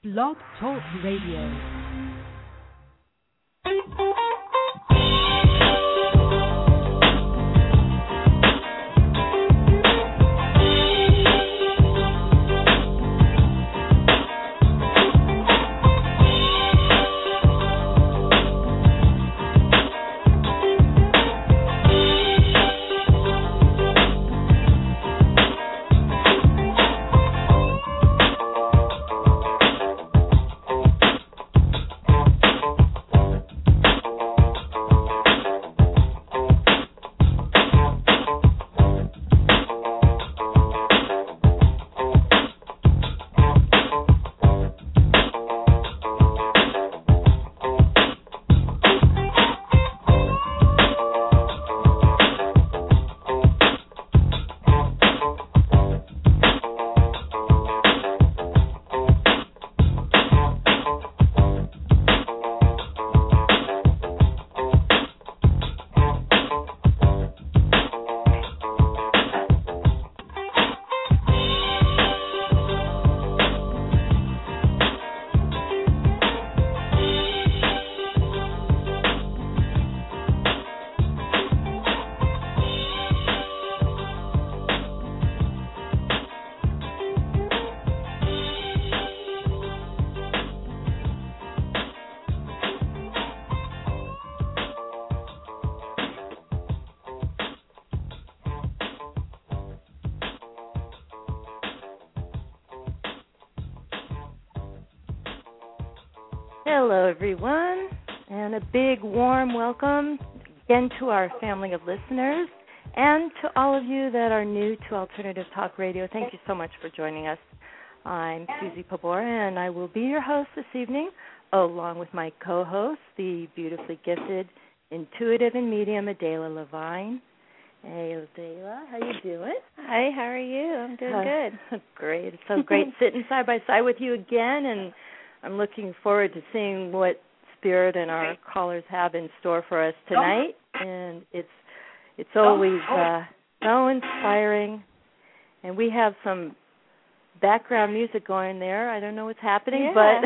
Blog Talk Radio. Hello, everyone, and a big warm welcome again to our family of listeners and to all of you that are new to Alternative Talk Radio. Thank you so much for joining us. I'm Susie Pabor, and I will be your host this evening, along with my co-host, the beautifully gifted, intuitive, and medium Adela Levine. Hey, Adela, how you doing? Hi, how are you? I'm doing good. Great. It's so great sitting side by side with you again, and I'm looking forward to seeing what Spirit and our callers have in store for us tonight. And it's always so inspiring. And we have some background music going there. I don't know what's happening, but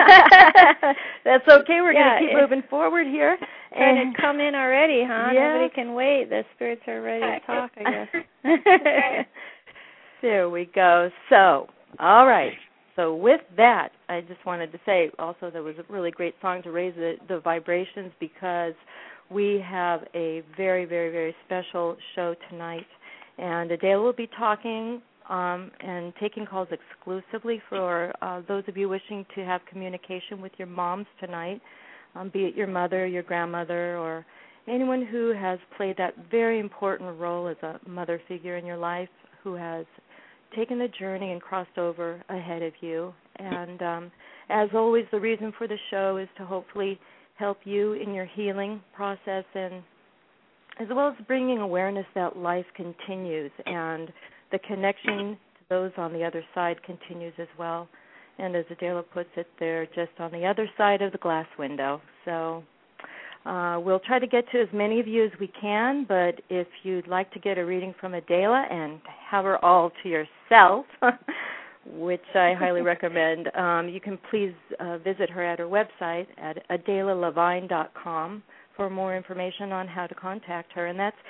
that's okay. We're going to keep moving forward here. And it come in already, huh? Yeah. Nobody can wait. The spirits are ready to talk, I guess. There we go. So, all right. So with that, I just wanted to say also there was a really great song to raise the vibrations, because we have a very, very, very special show tonight. And Adele will be talking and taking calls exclusively for those of you wishing to have communication with your moms tonight, be it your mother, your grandmother, or anyone who has played that very important role as a mother figure in your life, who has taken the journey and crossed over ahead of you. And as always, the reason for the show is to hopefully help you in your healing process, and as well as bringing awareness that life continues and the connection to those on the other side continues as well. And as Adela puts it, they're just on the other side of the glass window. So we'll try to get to as many of you as we can, but if you'd like to get a reading from Adela and have her all to yourself, which I highly recommend, you can please visit her at her website at adelalevine.com for more information on how to contact her, and that's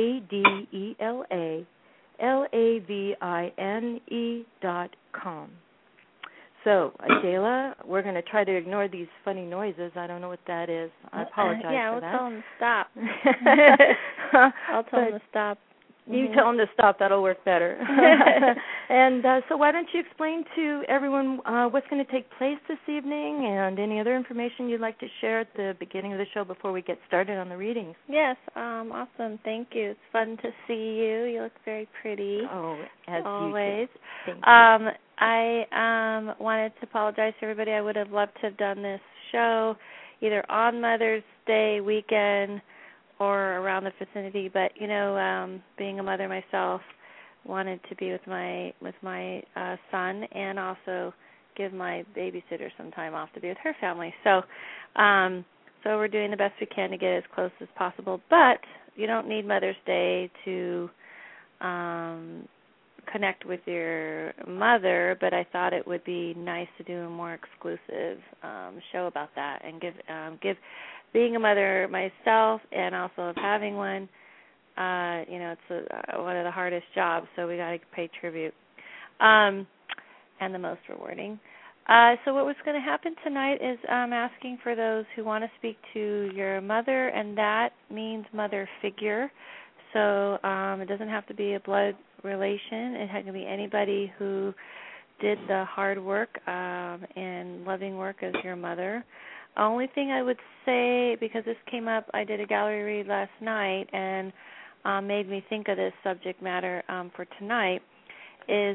ADELALAVINE.com. So, Adela, we're going to try to ignore these funny noises. I don't know what that is. I apologize for that. We'll tell them to stop. I'll tell them to stop. You tell them to stop. That'll work better. And so why don't you explain to everyone what's going to take place this evening and any other information you'd like to share at the beginning of the show before we get started on the readings? Yes, awesome. Thank you. It's fun to see you. You look very pretty. Oh, as always. Thank you. I wanted to apologize to everybody. I would have loved to have done this show either on Mother's Day weekend or around the vicinity, but being a mother myself, wanted to be with my son and also give my babysitter some time off to be with her family. So we're doing the best we can to get as close as possible. But you don't need Mother's Day to connect with your mother, but I thought it would be nice to do a more exclusive show about that and give being a mother myself and also of having one. It's one of the hardest jobs, so we got to pay tribute, and the most rewarding. So what was going to happen tonight is I'm asking for those who want to speak to your mother, and that means mother figure. So it doesn't have to be a blood relation. It can be anybody who did the hard work and loving work as your mother. Only thing I would say, because this came up, I did a gallery read last night and made me think of this subject matter for tonight, is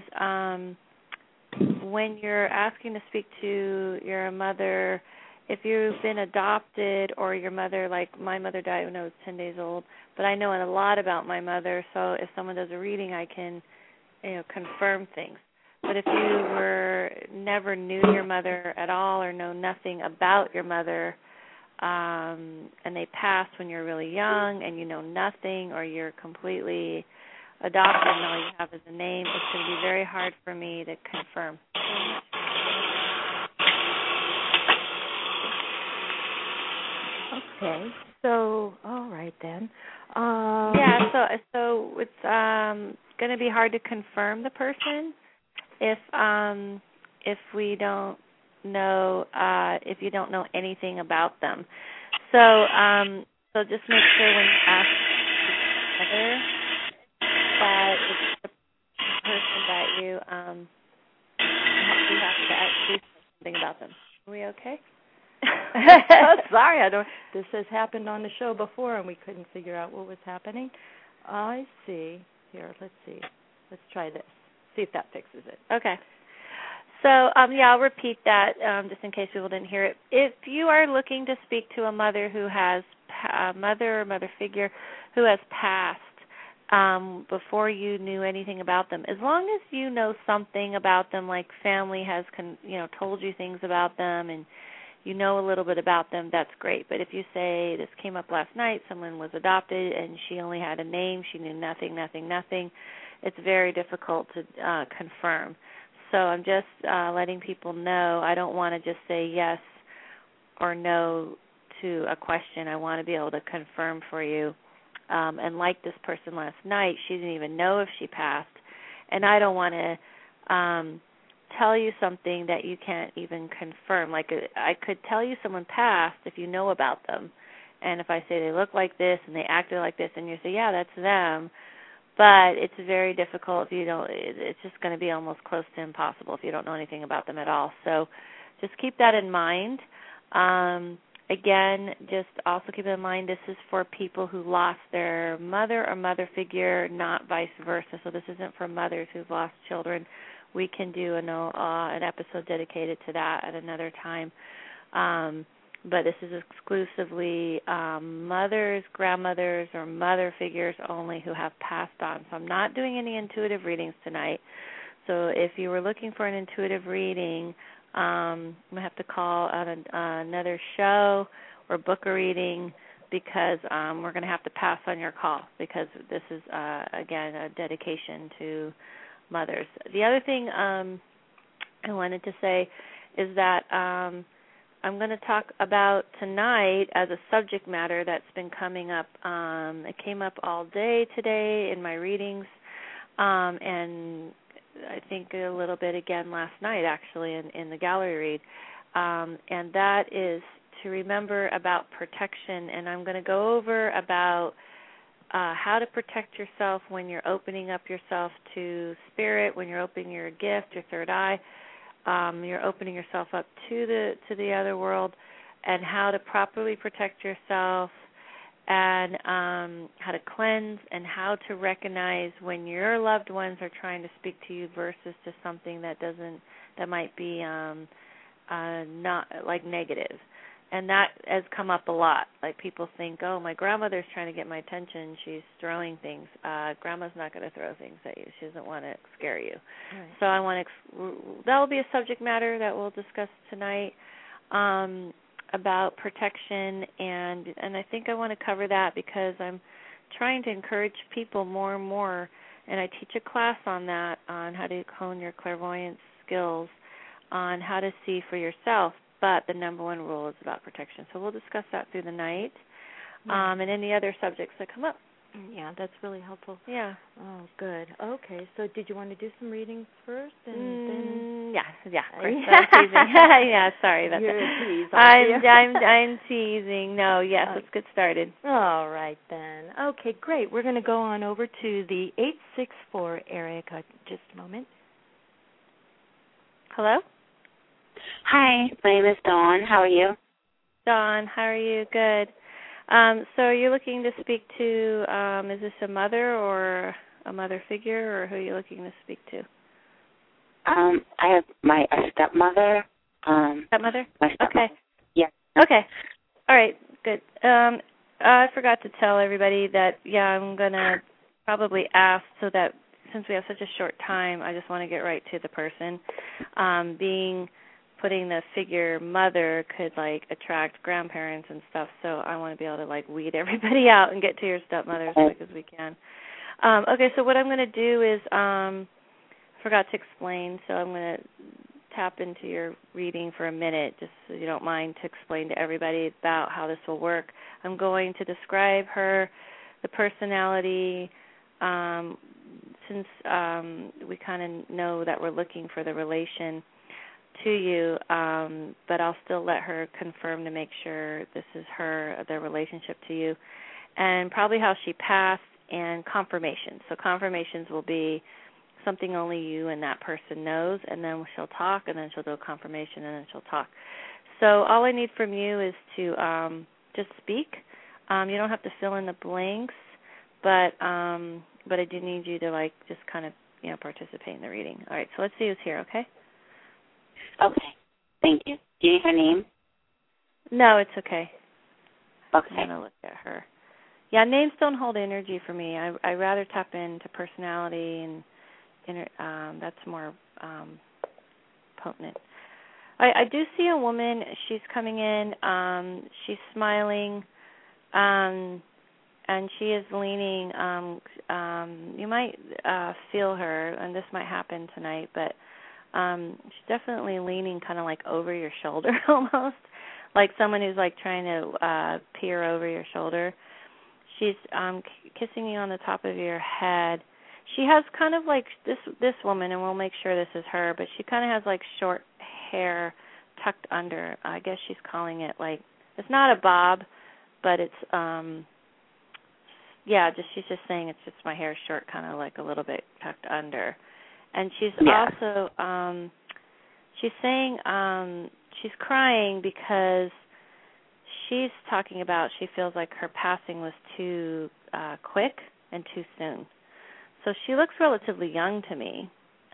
when you're asking to speak to your mother, if you've been adopted or your mother, like my mother died when I was 10 days old, but I know a lot about my mother, so if someone does a reading, I can, confirm things. But if you never knew your mother at all or know nothing about your mother, and they passed when you're really young and you know nothing, or you're completely adopted and all you have is a name, it's going to be very hard for me to confirm. Okay, so all right then. So it's going to be hard to confirm the person if we don't know if you don't know anything about them. So just make sure when you ask mother that it's the person that you have to actually say something about them. Are we okay? Sorry, this has happened on the show before and we couldn't figure out what was happening. I see. Here, let's see. Let's try this. See if that fixes it. Okay. So, I'll repeat that just in case people didn't hear it. If you are looking to speak to a mother who has a mother or mother figure who has passed before you knew anything about them, as long as you know something about them, like family has told you things about them and you know a little bit about them, that's great. But if you say, this came up last night, someone was adopted and she only had a name, she knew nothing, it's very difficult to confirm. So I'm just letting people know I don't want to just say yes or no to a question. I want to be able to confirm for you. And like this person last night, she didn't even know if she passed. And I don't want to tell you something that you can't even confirm. Like I could tell you someone passed if you know about them. And if I say they look like this and they acted like this and you say, yeah, that's them. But it's very difficult if you don't, it's just going to be almost close to impossible if you don't know anything about them at all. So just keep that in mind. Again, just also keep in mind this is for people who lost their mother or mother figure, not vice versa. So this isn't for mothers who've lost children. We can do an episode dedicated to that at another time. But this is exclusively mothers, grandmothers, or mother figures only who have passed on. So I'm not doing any intuitive readings tonight. So if you were looking for an intuitive reading, I'm going to have to call out another show or book a reading because we're going to have to pass on your call because this is, again, a dedication to mothers. The other thing I wanted to say is that I'm going to talk about tonight as a subject matter that's been coming up. It came up all day today in my readings, and I think a little bit again last night, actually, in the gallery read. And that is to remember about protection. And I'm going to go over about how to protect yourself when you're opening up yourself to spirit, when you're opening your gift, your third eye. You're opening yourself up to the other world, and how to properly protect yourself, and how to cleanse, and how to recognize when your loved ones are trying to speak to you versus to something that might be not like negative. And that has come up a lot. Like people think, oh, my grandmother's trying to get my attention. She's throwing things. Grandma's not going to throw things at you. She doesn't want to scare you. Right. So I want to. That will be a subject matter that we'll discuss tonight about protection, and I think I want to cover that because I'm trying to encourage people more and more and I teach a class on that, on how to hone your clairvoyance skills, on how to see for yourself. But the number one rule is about protection. So we'll discuss that through the night, and any other subjects that come up. Yeah, that's really helpful. Yeah. Oh, good. Okay, so did you want to do some readings first, and then? Yeah. Of course. I'm teasing. Yeah, sorry about You're that. A tease, aren't you? I'm teasing. No, yes, let's get started. All right then. Okay, great. We're going to go on over to the 864 area code. Just a moment. Hello. Hi, my name is Dawn. How are you? Dawn, how are you? Good. So are you looking to speak to, is this a mother or a mother figure, or who are you looking to speak to? I have my stepmother. Stepmother? My stepmother. Okay. Yeah. Okay. All right, good. I forgot to tell everybody that, I'm going to probably ask so that since we have such a short time, I just want to get right to the person. Putting the figure mother could, attract grandparents and stuff, so I want to be able to, weed everybody out and get to your stepmother as quick as we can. Okay, so what I'm going to do is, forgot to explain, so I'm going to tap into your reading for a minute, just so you don't mind, to explain to everybody about how this will work. I'm going to describe her, the personality, since we kind of know that we're looking for the relation to you, but I'll still let her confirm to make sure this is their relationship to you, and probably how she passed, and confirmations. So confirmations will be something only you and that person knows, and then she'll talk, and then she'll do a confirmation, and then she'll talk. So all I need from you is to just speak. You don't have to fill in the blanks, but I do need you to just kind of participate in the reading. All right, so let's see who's here, okay? Okay. Thank you. Do you need her name? No, it's okay. Okay. I'm going to look at her. Yeah, names don't hold energy for me. I rather tap into personality, and that's more potent. I do see a woman. She's coming in. She's smiling, and she is leaning. You might feel her, and this might happen tonight, but she's definitely leaning kind of over your shoulder almost, like someone who's trying to peer over your shoulder. She's kissing you on the top of your head. She has kind of this woman, and we'll make sure this is her, but she kind of has short hair tucked under. I guess she's calling it it's not a bob, but it's she's just saying it's just my hair short, kind of a little bit tucked under. And she's also, she's saying she's crying because she's talking about she feels like her passing was too quick and too soon. So she looks relatively young to me.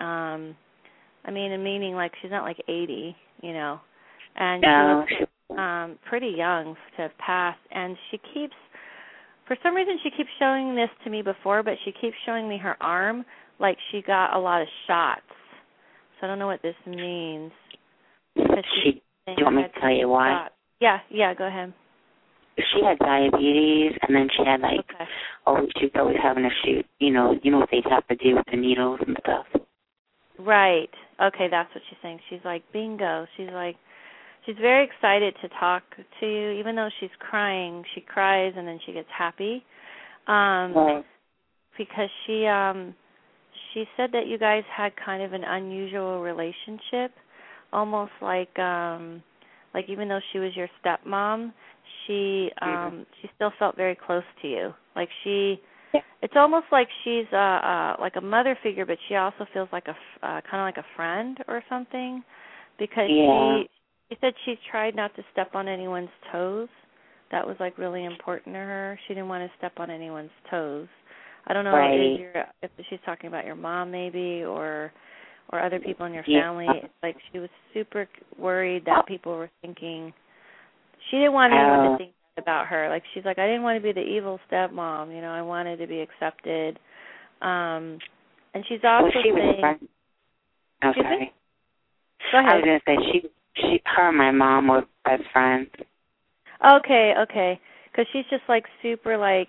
Meaning she's not 80, and she looks pretty young to have passed. And for some reason she keeps showing this to me before, but she keeps showing me her arm she got a lot of shots. So I don't know what this means. Do you want me to tell you why? Yeah, go ahead. She had diabetes, and then she had she's always having to shoot, you know what they have to do with the needles and stuff. Right. Okay, that's what she's saying. She's bingo. She's very excited to talk to you, even though she's crying. She cries and then she gets happy. Right. Because she said that you guys had kind of an unusual relationship, almost even though she was your stepmom, she still felt very close to you. It's almost like she's like a mother figure, but she also feels like kind of like a friend or something, because she said she tried not to step on anyone's toes. That was really important to her. She didn't want to step on anyone's toes. I don't know if she's talking about your mom maybe or other people in your family. She was super worried that people were thinking. She didn't want anyone to think about her. She's I didn't want to be the evil stepmom. I wanted to be accepted. And she's also saying. I'm sorry. Go ahead. I was going to say her and my mom were best friends. Okay. Because she's just super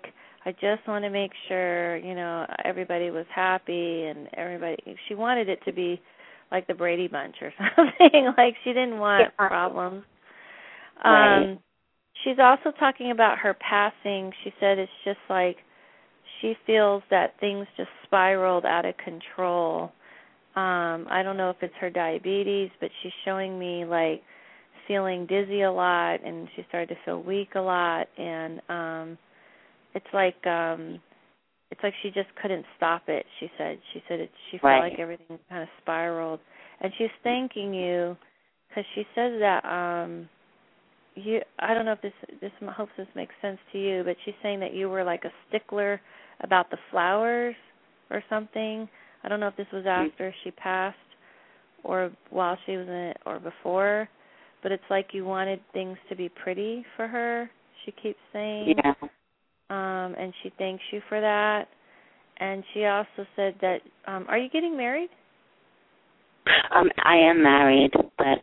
I just want to make sure, everybody was happy and she wanted it to be like the Brady Bunch or something. Like she didn't want problems. Right. She's also talking about her passing. She said it's just like she feels that things just spiraled out of control. I don't know if it's her diabetes, but she's showing me like feeling dizzy a lot, and she started to feel weak a lot, and it's like she just couldn't stop it. She said she felt like everything kind of spiraled, and she's thanking you because she says that I don't know if this hopes this makes sense to you, but she's saying that you were like a stickler about the flowers or something. I don't know if this was after she passed or while she was in it or before, but it's like you wanted things to be pretty for her, she keeps saying. Yeah. And she thanks you for that. And she also said that, are you getting married? I am married, but,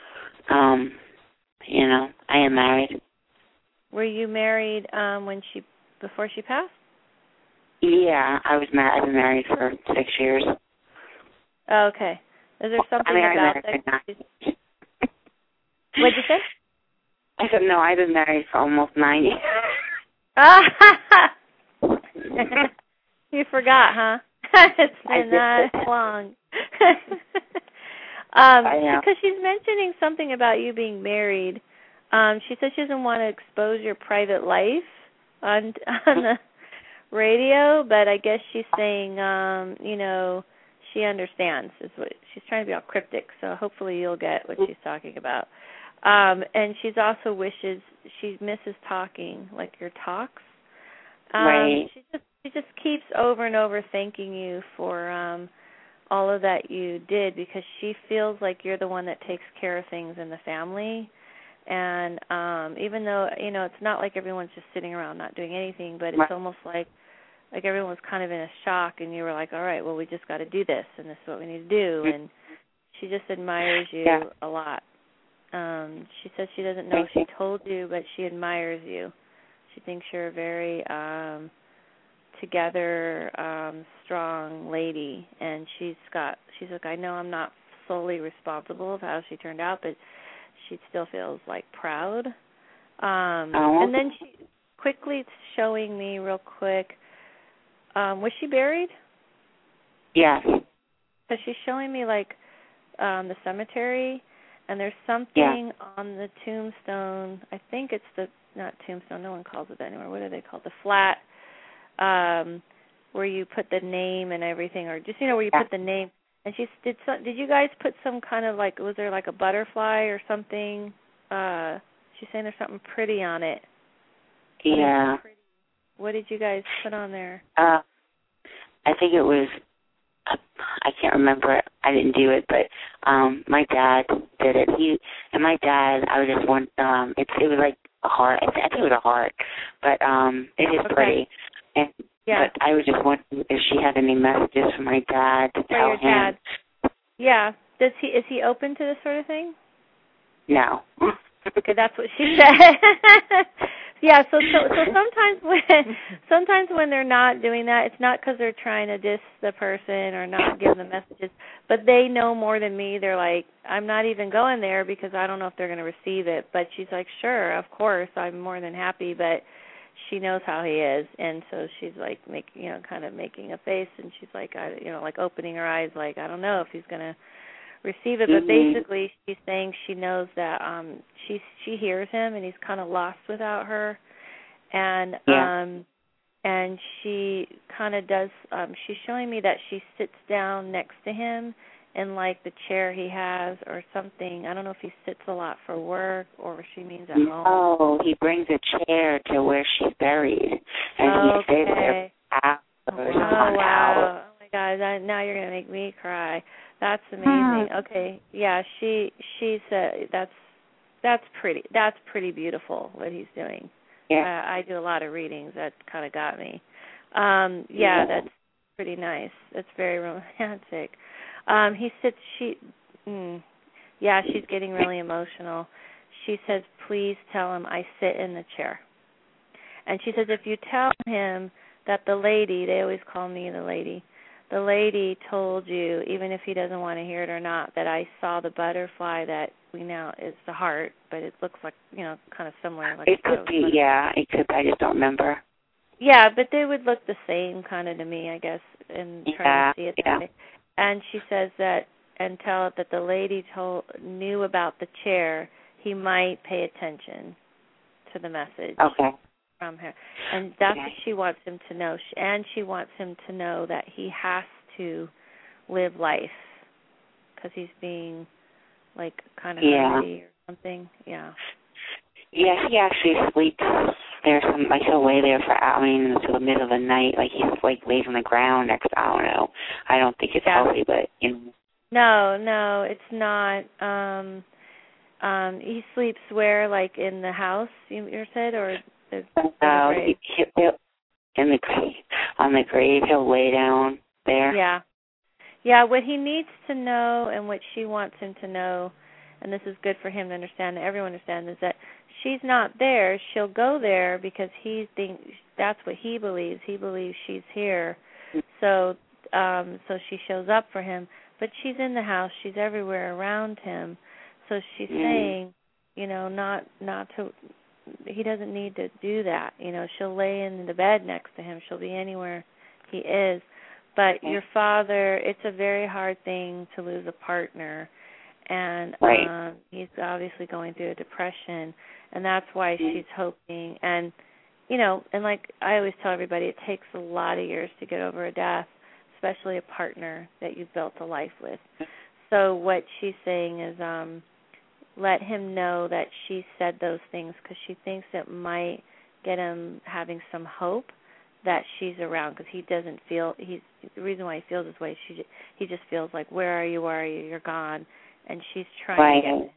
I am married. Were you married before she passed? Yeah, I was married. I've been married for 6 years. Oh, okay. Is there something about that? What'd you say? I said, no, I've been married for almost 9 years. You forgot, huh? It's been that long. Because she's mentioning something about you being married. She says she doesn't want to expose your private life on the radio, but I guess she's saying, she understands. Is what she's trying to be all cryptic. So hopefully you'll get what she's talking about. And she's also she misses talking, like your talks. Right. She just keeps over and over thanking you for all of that you did, because she feels like you're the one that takes care of things in the family. And even though, it's not like everyone's just sitting around not doing anything, but it's almost like everyone was kind of in a shock, and you were like, all right, well, we just got to do this, and this is what we need to do. And she just admires you a lot. She says she doesn't know if she told you, but she admires you. She thinks you're a very together, strong lady, and she's like, I know I'm not solely responsible of how she turned out, but she still feels like proud. And then she quickly showing me real quick, was she buried? Yes. Because she's showing me like the cemetery, and there's something on the tombstone. I think it's not tombstone, no one calls it that anymore. What do they call it? The flat, where you put the name and everything, or just, where you put the name. And did you guys put some kind of like, was there like a butterfly or something? She's saying there's something pretty on it. Yeah. What did you guys put on there? I think it was, I can't remember. I didn't do it, but my dad did it. My dad, I was just one. It was like a heart. I think it was a heart, but it is pretty. And but I was just wondering if she had any messages for my dad to tell him. Dad. Yeah. Is he open to this sort of thing? No. Okay, that's what she said. Yeah, so sometimes when they're not doing that, it's not because they're trying to diss the person or not give them messages, but they know more than me. They're like, I'm not even going there because I don't know if they're going to receive it. But she's like, sure, of course, I'm more than happy, but she knows how he is, and so she's like, kind of making a face, and she's like, like opening her eyes, like, I don't know if he's going to receive it, but basically she's saying she knows that she hears him, and he's kind of lost without her, and and she kind of does. She's showing me that she sits down next to him in like the chair he has or something. I don't know if he sits a lot for work or if she means at home. Oh, he brings a chair to where she's buried, and he stays there for hours. Oh wow! Oh my God! Now you're gonna make me cry. That's amazing. Okay, yeah, she said that's pretty beautiful what he's doing. Yeah, I do a lot of readings. That kind of got me. That's pretty nice. That's very romantic. He sits. She's getting really emotional. She says, "Please tell him I sit in the chair." And she says, if you tell him that the lady, they always call me the lady told you, even if he doesn't want to hear it or not, that I saw the butterfly that we now is the heart, but it looks like, kind of similar. Like it could be, yeah, it could. I just don't remember. Yeah, but they would look the same kind of to me, I guess, and trying to see it that way. And she says that, and tell it that the lady knew about the chair. He might pay attention to the message from her. And that's what she wants him to know. And she wants him to know that he has to live life because he's being, like, kind of hungry or something. Yeah. Yeah, he actually sleeps there. Like he'll lay there until the middle of the night. Like he's lays on the ground next. I don't know. I don't think it's healthy, but No, it's not. He sleeps where, like in the house? You said, or the grave? In the grave. On the grave, he'll lay down there. Yeah. Yeah. What he needs to know, and what she wants him to know, and this is good for him to understand, and everyone understands, is that she's not there. She'll go there because he thinks that's what he believes. He believes she's here. So she shows up for him. But she's in the house. She's everywhere around him. So she's saying, not to. He doesn't need to do that. She'll lay in the bed next to him. She'll be anywhere he is. But your father, it's a very hard thing to lose a partner. And he's obviously going through a depression, and that's why she's hoping. And, and like I always tell everybody, it takes a lot of years to get over a death, especially a partner that you've built a life with. So what she's saying is let him know that she said those things because she thinks it might get him having some hope that she's around because he doesn't feel, the reason why he feels this way, he just feels like, where are you, you're gone. And she's trying to get him.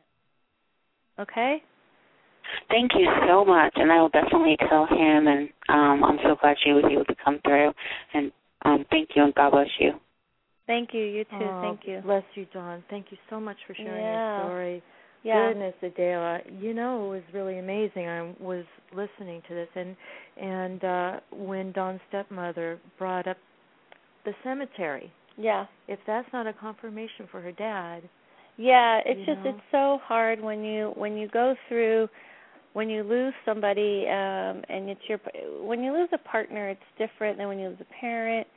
Okay? Thank you so much, and I will definitely tell him, and I'm so glad she was able to come through. And thank you, and God bless you. Thank you. You too. Thank you. Bless you, Dawn. Thank you so much for sharing your story. Yeah. Goodness, Adela. It was really amazing. I was listening to this, and when Dawn's stepmother brought up the cemetery. Yeah. If that's not a confirmation for her dad. Yeah, it's it's so hard when you go through, when you lose somebody, and when you lose a partner, it's different than when you lose a parent.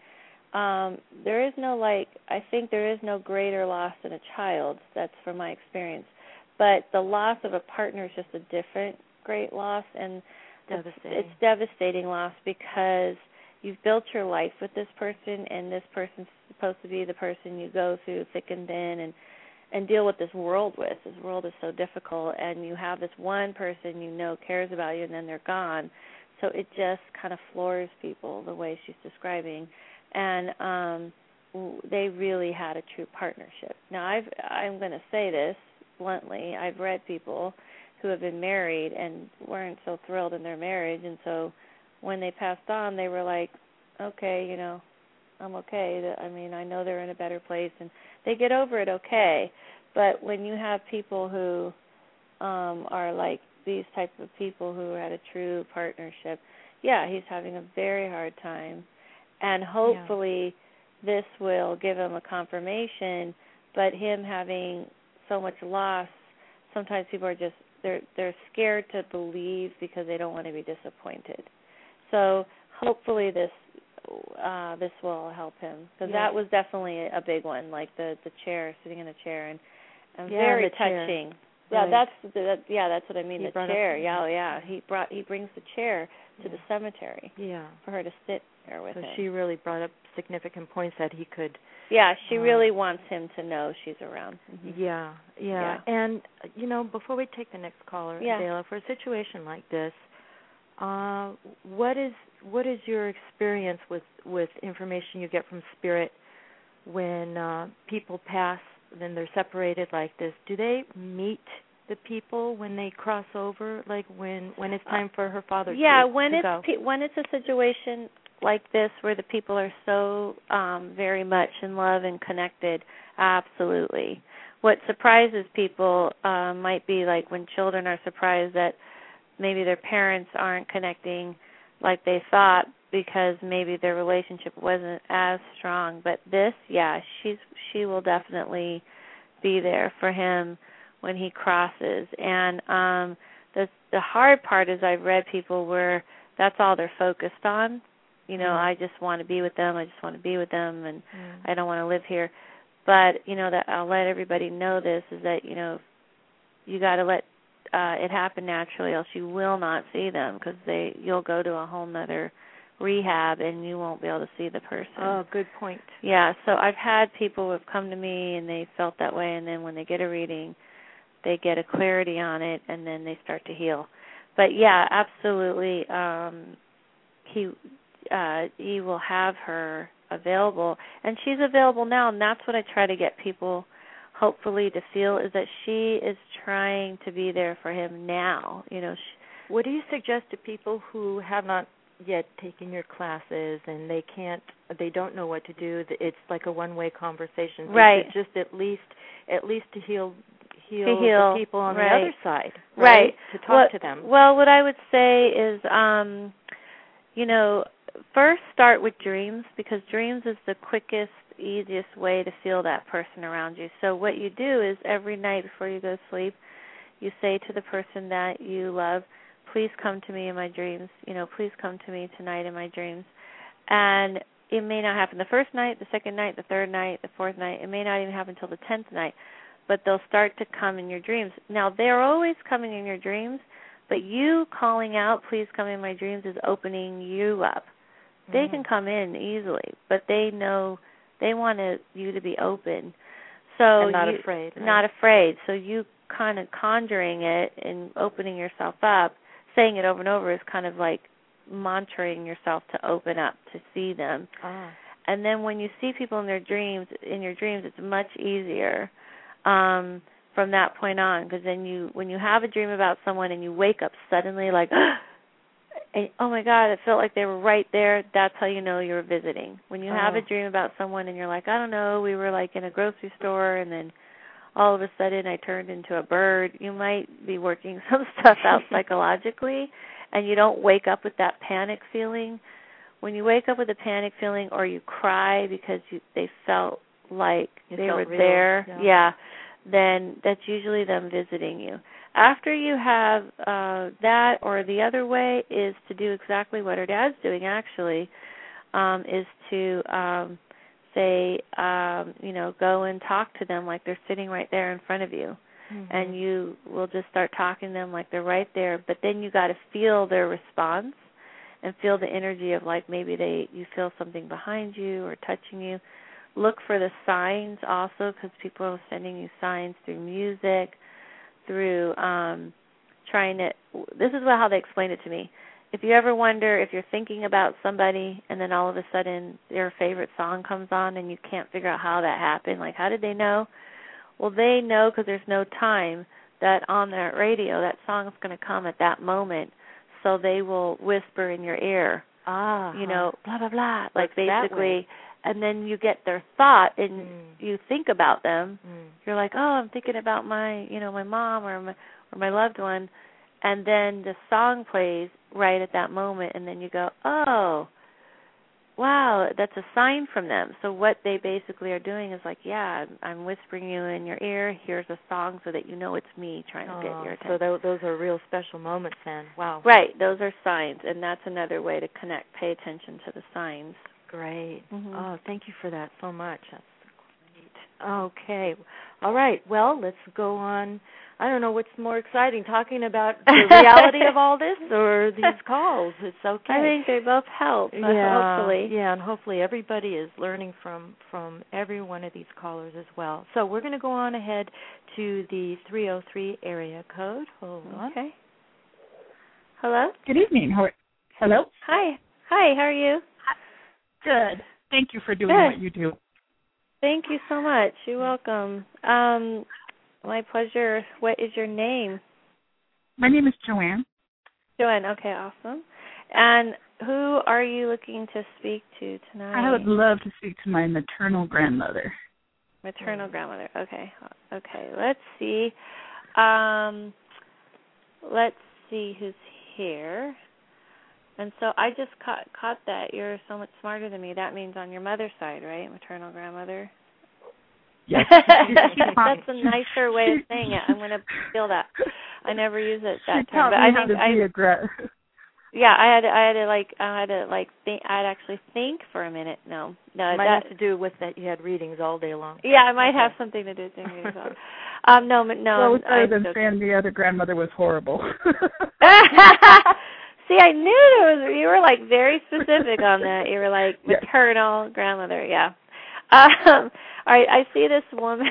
There is no I think there is no greater loss than a child. That's from my experience. But the loss of a partner is just a different great loss, and it's devastating loss because you've built your life with this person, and this person's supposed to be the person you go through thick and thin and deal with this world with. This world is so difficult, and you have this one person cares about you, and then they're gone. So it just kind of floors people the way she's describing. And they really had a true partnership. Now, I'm going to say this bluntly. I've read people who have been married and weren't so thrilled in their marriage, and so when they passed on, they were like, okay, I'm okay. I know they're in a better place, and they get over it okay. But when you have people who are like these types of people who had a true partnership, he's having a very hard time. And hopefully this will give him a confirmation, but him having so much loss, sometimes people are just, they're scared to believe because they don't want to be disappointed. So hopefully this will help him, because that was definitely a big one, like the chair, sitting in a chair, and very touching. Yeah, that's what I mean. The chair. He brings the chair to the cemetery. Yeah, for her to sit there with him. So she really brought up significant points that he could. Yeah, she really wants him to know she's around. Mm-hmm. Yeah. And before we take the next caller, Adela, for a situation like this, what is your experience with information you get from spirit when people pass, then they're separated like this? Do they meet the people when they cross over, like when it's time for her father to go? When it's a situation like this where the people are so very much in love and connected, absolutely. What surprises people might be like when children are surprised that maybe their parents aren't connecting. like they thought, because maybe their relationship wasn't as strong. But this, she will definitely be there for him when he crosses. And the hard part is I've read people where that's all they're focused on. You know, I just want to be with them. I just want to be with them, and I don't want to live here. But, you know, that I'll let everybody know this is that, you know, you got to let it happen naturally, else you will not see them, because you'll go to a whole nother rehab and you won't be able to see the person. Oh, good point. Yeah, so I've had people who have come to me and they felt that way, and then when they get a reading, they get a clarity on it, and then they start to heal. But yeah, absolutely, he will have her available, and she's available now, and that's what I try to get people hopefully to feel, is that she is trying to be there for him now. You know, what do you suggest to people who have not yet taken your classes and they don't know what to do? It's like a one-way conversation. Right. Just at least to heal the people on the other side, right? To talk to them. Well, what I would say is, you know, first start with dreams, because dreams is the quickest, easiest way to feel that person around you. So what you do is every night before you go to sleep, you say to the person that you love, please come to me in my dreams. You know, please come to me tonight in my dreams. And it may not happen the first night, the second night, the third night, the fourth night. It may not even happen until the 10th night. But they'll start to come in your dreams. Now, they're always coming in your dreams, but you calling out, please come in my dreams, is opening you up. They can come in easily, but they know they want you to be open. So and not afraid. Right? Not afraid. So you kind of conjuring it and opening yourself up, saying it over and over, is kind of like mantraing yourself to open up, to see them. And then when you see people in your dreams, it's much easier from that point on, because then when you have a dream about someone and you wake up suddenly like, and, oh my God, it felt like they were right there, that's how you know you're visiting. When you have a dream about someone and you're like, I don't know, we were like in a grocery store and then all of a sudden I turned into a bird, you might be working some stuff out psychologically, and you don't wake up with that panic feeling. When you wake up with a panic feeling, or you cry because they felt like they were real. There, then that's usually them visiting you. After you have that, or the other way is to do exactly what her dad's doing, actually, is to say, you know, go and talk to them like they're sitting right there in front of you. And you will just start talking to them like they're right there, but then you got to feel their response and feel the energy of, like, maybe you feel something behind you or touching you. Look for the signs also, because people are sending you signs through music, through this is how they explained it to me. If you ever wonder if you're thinking about somebody and then all of a sudden their favorite song comes on and you can't figure out how that happened, like how did they know? Well, they know because there's no time that on their radio that song is going to come at that moment, so they will whisper in your ear, you know, blah, blah, blah, like basically. And then you get their thought and you think about them. You're like, oh, I'm thinking about my mom or my loved one. And then the song plays right at that moment, and then you go, oh, wow, that's a sign from them. So what they basically are doing is like, yeah, I'm whispering you in your ear. Here's a song so that you know it's me trying to get your attention. So those are real special moments then. Wow. Right, those are signs, and that's another way to connect. Pay attention to the signs. Great. Oh, thank you for that so much. That's great. Okay. All right. Well, let's go on. I don't know what's more exciting, talking about the reality of all this or these calls. It's okay. I think they both help, hopefully. Yeah, and hopefully everybody is learning from every one of these callers as well. So we're going to go on ahead to the 303 area code. Hold on. Okay. Hello? Good evening. Hello? Hi. Hi, how are you? Good. Thank you for doing what you do. Thank you so much. You're welcome. My pleasure. What is your name? My name is Joanne. Joanne, okay, awesome. And who are you looking to speak to tonight? I would love to speak to my maternal grandmother. Maternal grandmother, okay. Okay, let's see. Let's see who's here. And so I just caught that. You're so much smarter than me. That means on your mother's side, right? Maternal grandmother. Yes. That's a nicer way of saying it. I'm going to steal that. I never use it that term, but I think I had to actually think for a minute. No, might have to do with that you had readings all day long. Yeah, I might have something to do with readings. No. Well, it was better than saying the other grandmother was horrible. See, I knew you were like very specific on that. You were like maternal grandmother, yeah. All right, I see this woman.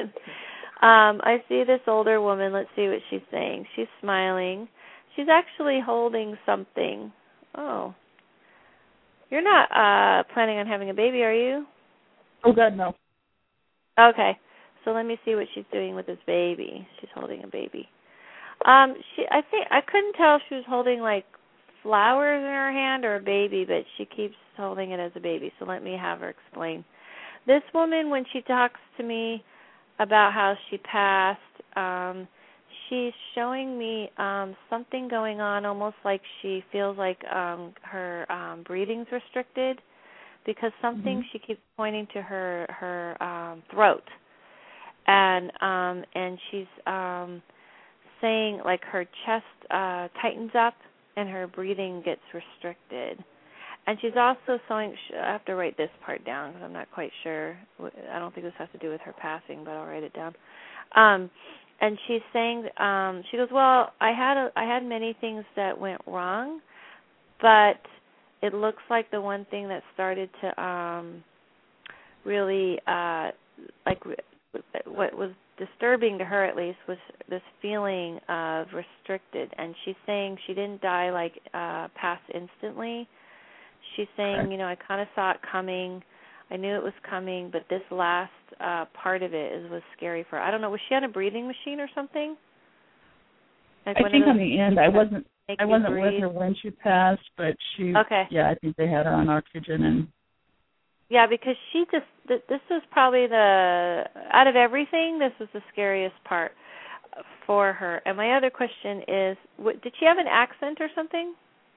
I see this older woman. Let's see what she's saying. She's smiling. She's actually holding something. Oh. You're not planning on having a baby, are you? Oh, God, no. Okay. So let me see what she's doing with this baby. She's holding a baby. I think I couldn't tell if she was holding like flowers in her hand or a baby, but she keeps holding it as a baby. So let me have her explain. This woman, when she talks to me about how she passed, she's showing me something going on, almost like she feels like her breathing's restricted, because something she keeps pointing to her throat, and she's saying like her chest tightens up and her breathing gets restricted. And she's also showing, I have to write this part down because I'm not quite sure. I don't think this has to do with her passing, but I'll write it down. And she's saying, she goes, well, I had many things that went wrong, but it looks like the one thing that started to really, like what was disturbing to her at least was this feeling of restricted. And she's saying she didn't die like pass instantly. She's saying, I kind of saw it coming. I knew it was coming, but this last part of it was scary for her. I don't know. Was she on a breathing machine or something? Like I think on the end, I wasn't with her when she passed, but I think they had her on oxygen. And yeah, because she just, this was probably out of everything, this was the scariest part for her. And my other question is, did she have an accent or something?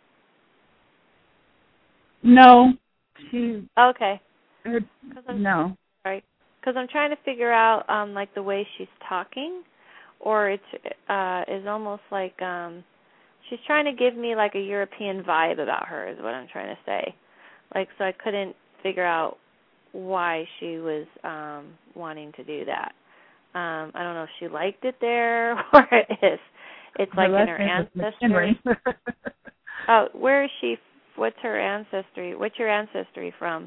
No. Okay. No. Right. Because I'm trying to figure out, like, the way she's talking, or it is almost like she's trying to give me, like, a European vibe about her is what I'm trying to say. Like, so I couldn't figure out why she was wanting to do that. I don't know if she liked it there or if it's like in her ancestry. Oh, where is she? What's her ancestry? What's your ancestry from?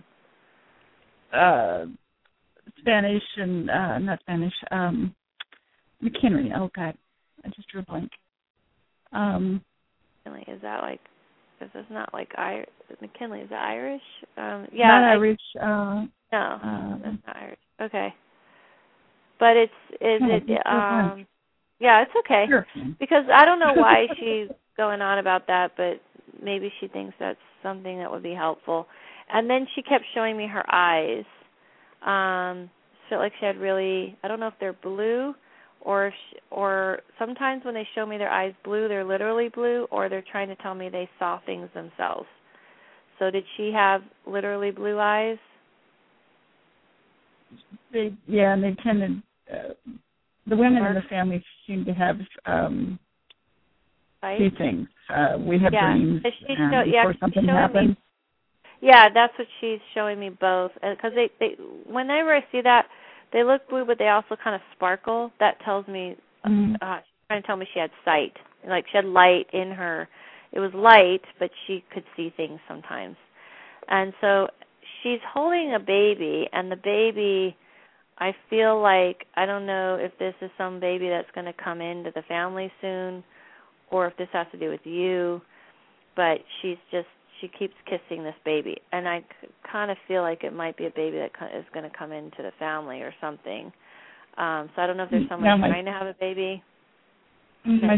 Spanish and not Spanish. McHenry. Oh God, I just drew a blank. Is that like? This is not like McKinley. Is that Irish? Yeah. Not Irish. No, that's not Irish. Okay. But is it? Yeah, it's okay. Sure. Because I don't know why she's going on about that, but maybe she thinks that's something that would be helpful. And then she kept showing me her eyes. Felt like she had really, I don't know if they're blue or sometimes when they show me their eyes blue, they're literally blue, or they're trying to tell me they saw things themselves. So did she have literally blue eyes? And they tended, the women in the family seem to have two things. We have dreams before something happens. Yeah, that's what she's showing me both. Because they whenever I see that, they look blue, but they also kind of sparkle. That tells me, she's trying to tell me she had sight. Like she had light in her. It was light, but she could see things sometimes. And so she's holding a baby, and the baby, I feel like, I don't know if this is some baby that's going to come into the family soon, or if this has to do with you, but she keeps kissing this baby, and I kind of feel like it might be a baby that is going to come into the family or something. So I don't know if there's someone trying to have a baby. My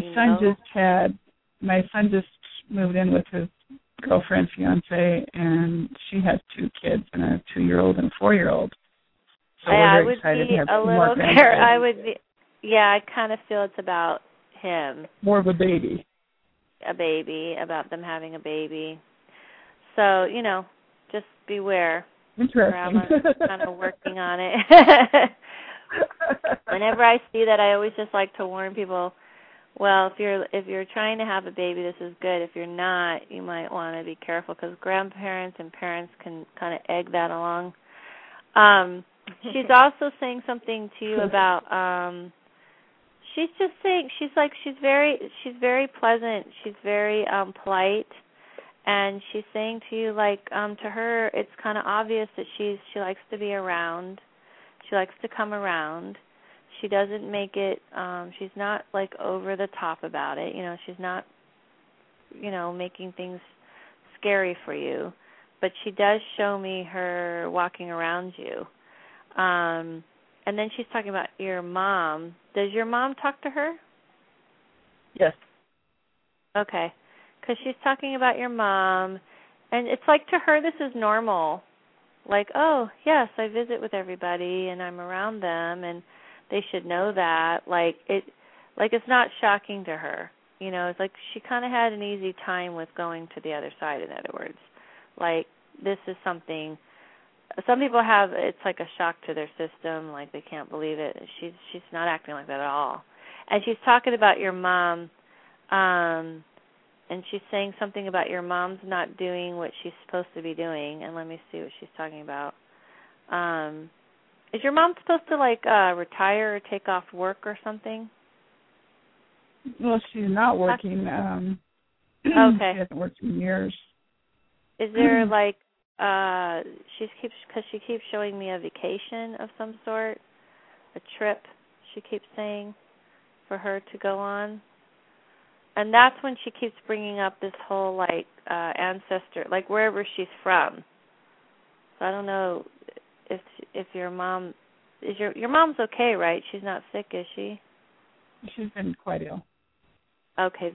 son just moved in with his girlfriend, fiance, and she has two kids, and a 2-year-old and a 4-year-old. So we're very excited to have more grandkids. I kind of feel it's about him. More of a baby. a baby, about them having a baby. So, you know, just beware. Interesting. Grandma's kind of working on it. Whenever I see that, I always just like to warn people, well, if you're trying to have a baby, this is good. If you're not, you might want to be careful, because grandparents and parents can kind of egg that along. She's also saying something to you about she's just saying she's very pleasant, she's very polite, and she's saying to you, like, to her it's kind of obvious that she likes to be around. She likes to come around. She doesn't make it she's not like over the top about it. You know, she's not, you know, making things scary for you, but she does show me her walking around you. And then she's talking about your mom. Does your mom talk to her? Yes. Okay. Because she's talking about your mom, and it's like, to her this is normal. Like, oh, yes, I visit with everybody and I'm around them and they should know that. Like it's not shocking to her. You know, it's like she kind of had an easy time with going to the other side, in other words. Like, this is something, some people have, it's like a shock to their system, like they can't believe it. She's not acting like that at all. And she's talking about your mom, and she's saying something about your mom's not doing what she's supposed to be doing. And let me see what she's talking about. Is your mom supposed to, like, retire or take off work or something? Well, she's not working. Okay. She hasn't worked in years. Is there, like, because she keeps showing me a vacation of some sort, a trip, she keeps saying, for her to go on. And that's when she keeps bringing up this whole, like, ancestor, like wherever she's from. So I don't know if your mom, is your mom's okay, right? She's not sick, is she? She's been quite ill. Okay,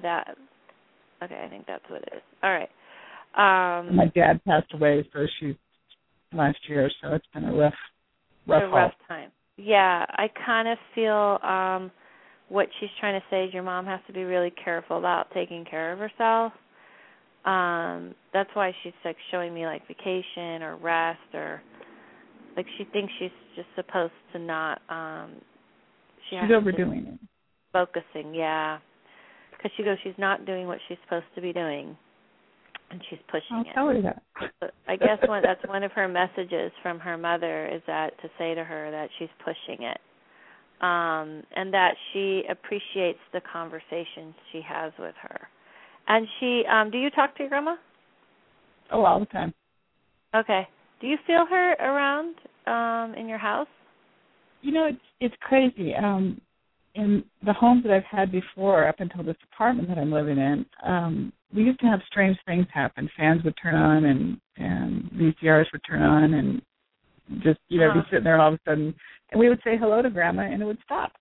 I think that's what it is. All right. My dad passed away, so she's last year, so it's been a rough time. Yeah, I kind of feel what she's trying to say is your mom has to be really careful about taking care of herself. That's why she's, like, showing me, like, vacation or rest, or like she thinks she's just supposed to not. She's overdoing it. Focusing, yeah. Because she goes, she's not doing what she's supposed to be doing, and she's pushing it. I'll tell her that. So I guess that's one of her messages from her mother, is that to say to her that she's pushing it, and that she appreciates the conversations she has with her. And she, do you talk to your grandma? Oh, all the time. Okay. Do you feel her around in your house? You know, it's crazy. In the homes that I've had before, up until this apartment that I'm living in, we used to have strange things happen. Fans would turn on, and VCRs would turn on, and just, you know, be sitting there all of a sudden, and we would say hello to Grandma, and it would stop.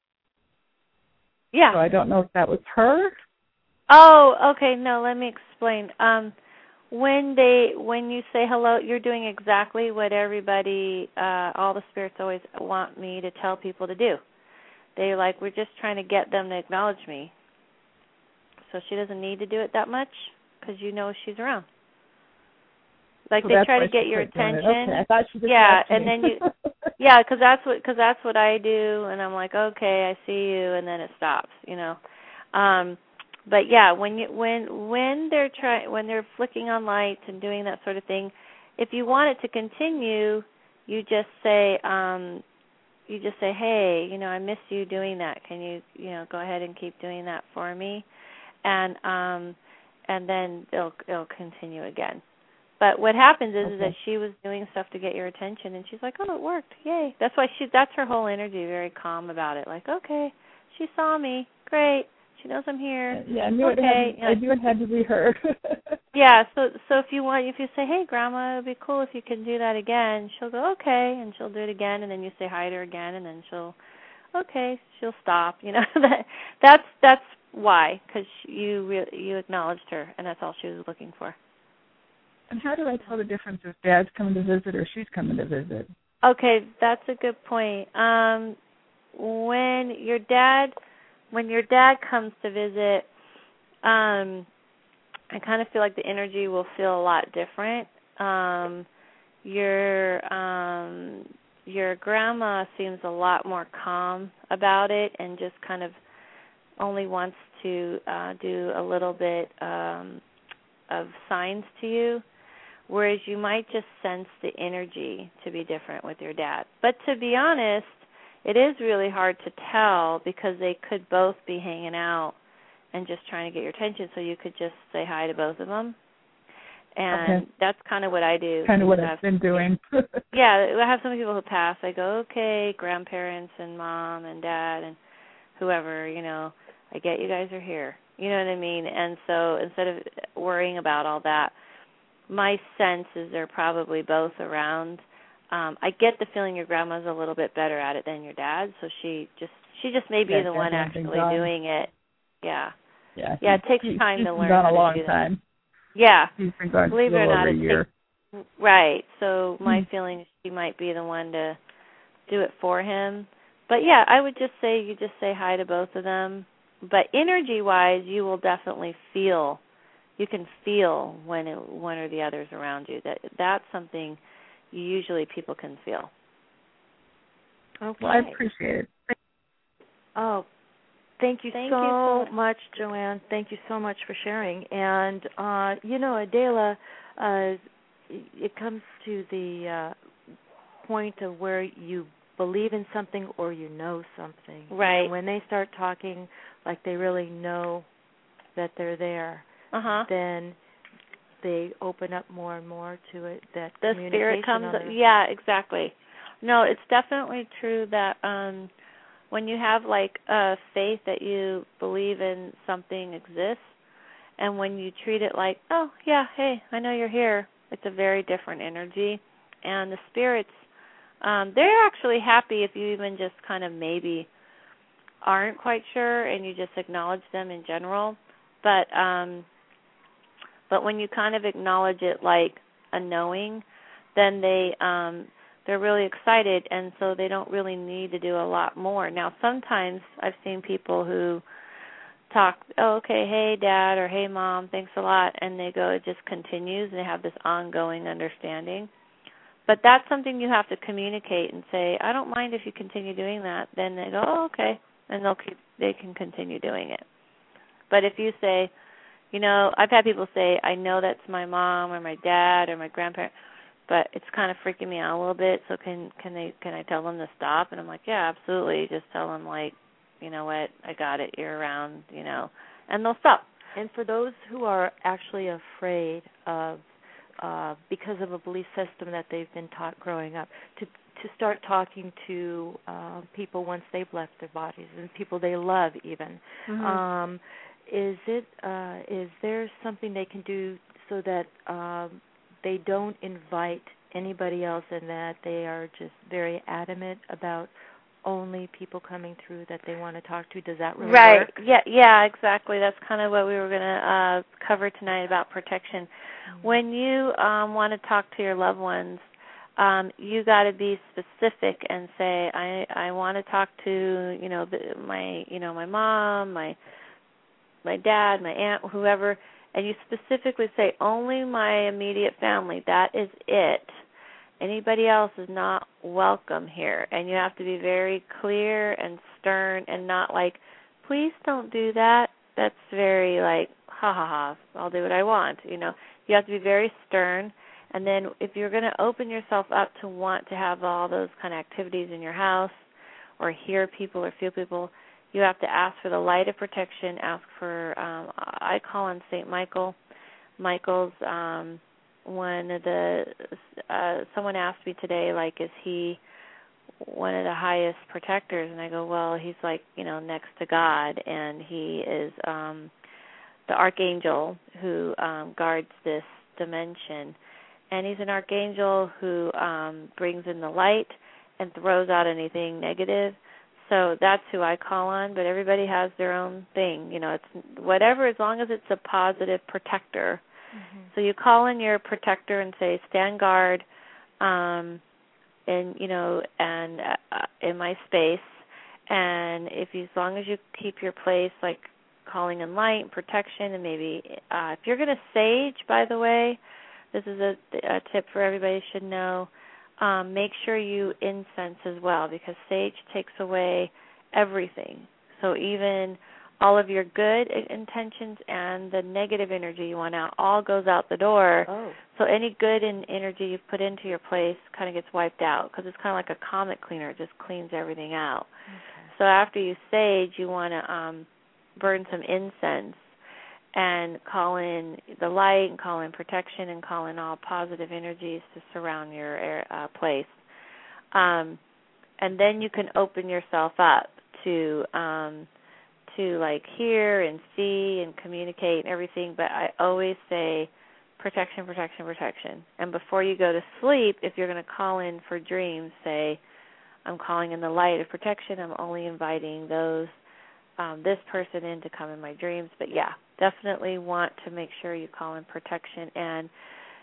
Yeah. So I don't know if that was her. Oh, okay. No, let me explain. When you say hello, you're doing exactly what everybody, all the spirits always want me to tell people to do. They're like, we're just trying to get them to acknowledge me. So she doesn't need to do it that much, because you know she's around. Like, so they try to get your attention. Okay, I thought she just and then you, yeah, because that's what I do, and I'm like, okay, I see you, and then it stops, you know. But yeah, when they're flicking on lights and doing that sort of thing, if you want it to continue, you just say, hey, you know, I miss you doing that. Can you go ahead and keep doing that for me, and then it'll continue again. But what happens is that she was doing stuff to get your attention, and she's like, oh, it worked, yay. That's why that's her whole energy, very calm about it. Like, okay, she saw me, great. She knows I'm here. Yeah, I knew it had to be her. Yeah, so if you say, hey, Grandma, it would be cool if you can do that again, she'll go, okay, and she'll do it again, and then you say hi to her again, and then she'll stop. You know, that's why, because you acknowledged her, and that's all she was looking for. And how do I tell the difference if Dad's coming to visit or she's coming to visit? Okay, that's a good point. When your dad comes to visit, I kind of feel like the energy will feel a lot different. Your grandma seems a lot more calm about it and just kind of only wants to do a little bit of signs to you, whereas you might just sense the energy to be different with your dad. But to be honest, it is really hard to tell because they could both be hanging out and just trying to get your attention, so you could just say hi to both of them. And that's kind of what I do. Kind of what I've been doing. Yeah, I have some people who pass. I go, okay, grandparents and mom and dad and whoever, I get you guys are here. You know what I mean? And so instead of worrying about all that, my sense is they're probably both around. I get the feeling your grandma's a little bit better at it than your dad, so she just may be the one actually doing it. Yeah. Yeah, it takes time to learn how to do that. She's been gone a long time. Yeah. She's been gone Believe it or not, over a year. Right. So my feeling is she might be the one to do it for him. But yeah, I would just say you just say hi to both of them. But energy-wise, you will definitely feel. You can feel when one or the other's around you. That's something usually people can feel. Okay. Well, I appreciate it. Oh, thank you so much, Joanne. Thank you so much for sharing. And, Adela, it comes to the point of where you believe in something or you know something. Right. And when they start talking like they really know that they're there, then they open up more and more to it. That the spirit comes. Yeah, exactly. No, it's definitely true that when you have like a faith that you believe in something exists, and when you treat it like, oh yeah, hey, I know you're here, it's a very different energy, and the spirits, they're actually happy if you even just kind of maybe aren't quite sure and you just acknowledge them in general, but when you kind of acknowledge it like a knowing, then they're really excited, and so they don't really need to do a lot more. Now, sometimes I've seen people who talk, oh, okay, hey, Dad, or hey, Mom, thanks a lot, and they go, it just continues, and they have this ongoing understanding. But that's something you have to communicate and say, I don't mind if you continue doing that. Then they go, oh, okay, and they can continue doing it. But if you say, I've had people say, I know that's my mom or my dad or my grandparent, but it's kind of freaking me out a little bit, so can I tell them to stop? And I'm like, yeah, absolutely. Just tell them, like, you know what, I got it, you're around, and they'll stop. And for those who are actually afraid of, because of a belief system that they've been taught growing up, to start talking to people once they've left their bodies and people they love even, is there something they can do so that they don't invite anybody else and that they are just very adamant about only people coming through that they want to talk to? Does that really work? Right. Yeah, exactly. That's kind of what we were going to cover tonight about protection. When you want to talk to your loved ones, you got to be specific and say, I want to talk to, my mom, my dad, my aunt, whoever, and you specifically say, only my immediate family, that is it. Anybody else is not welcome here. And you have to be very clear and stern and not like, please don't do that. That's very like, ha, ha, ha, I'll do what I want. You have to be very stern. And then if you're going to open yourself up to want to have all those kind of activities in your house or hear people or feel people, you have to ask for the light of protection, ask for, I call on St. Michael. Michael's one of the, someone asked me today, like, is he one of the highest protectors? And I go, well, he's like, next to God, and he is the archangel who guards this dimension. And he's an archangel who brings in the light and throws out anything negative. So that's who I call on, but everybody has their own thing. It's whatever, as long as it's a positive protector. Mm-hmm. So you call in your protector and say, stand guard, and in my space. And as long as you keep your place like calling in light and protection, and maybe if you're going to sage, by the way, this is a tip for everybody should know, make sure you incense as well, because sage takes away everything. So even all of your good intentions and the negative energy you want out all goes out the door. Oh. So any good energy you've put into your place kind of gets wiped out, because it's kind of like a comet cleaner. It just cleans everything out. Okay. So after you sage, you want to burn some incense and call in the light and call in protection and call in all positive energies to surround your place. And then you can open yourself up to like hear and see and communicate and everything, but I always say protection, protection, protection. And before you go to sleep, if you're going to call in for dreams, say, I'm calling in the light of protection. I'm only inviting this person in to come in my dreams. But yeah, definitely want to make sure you call in protection. And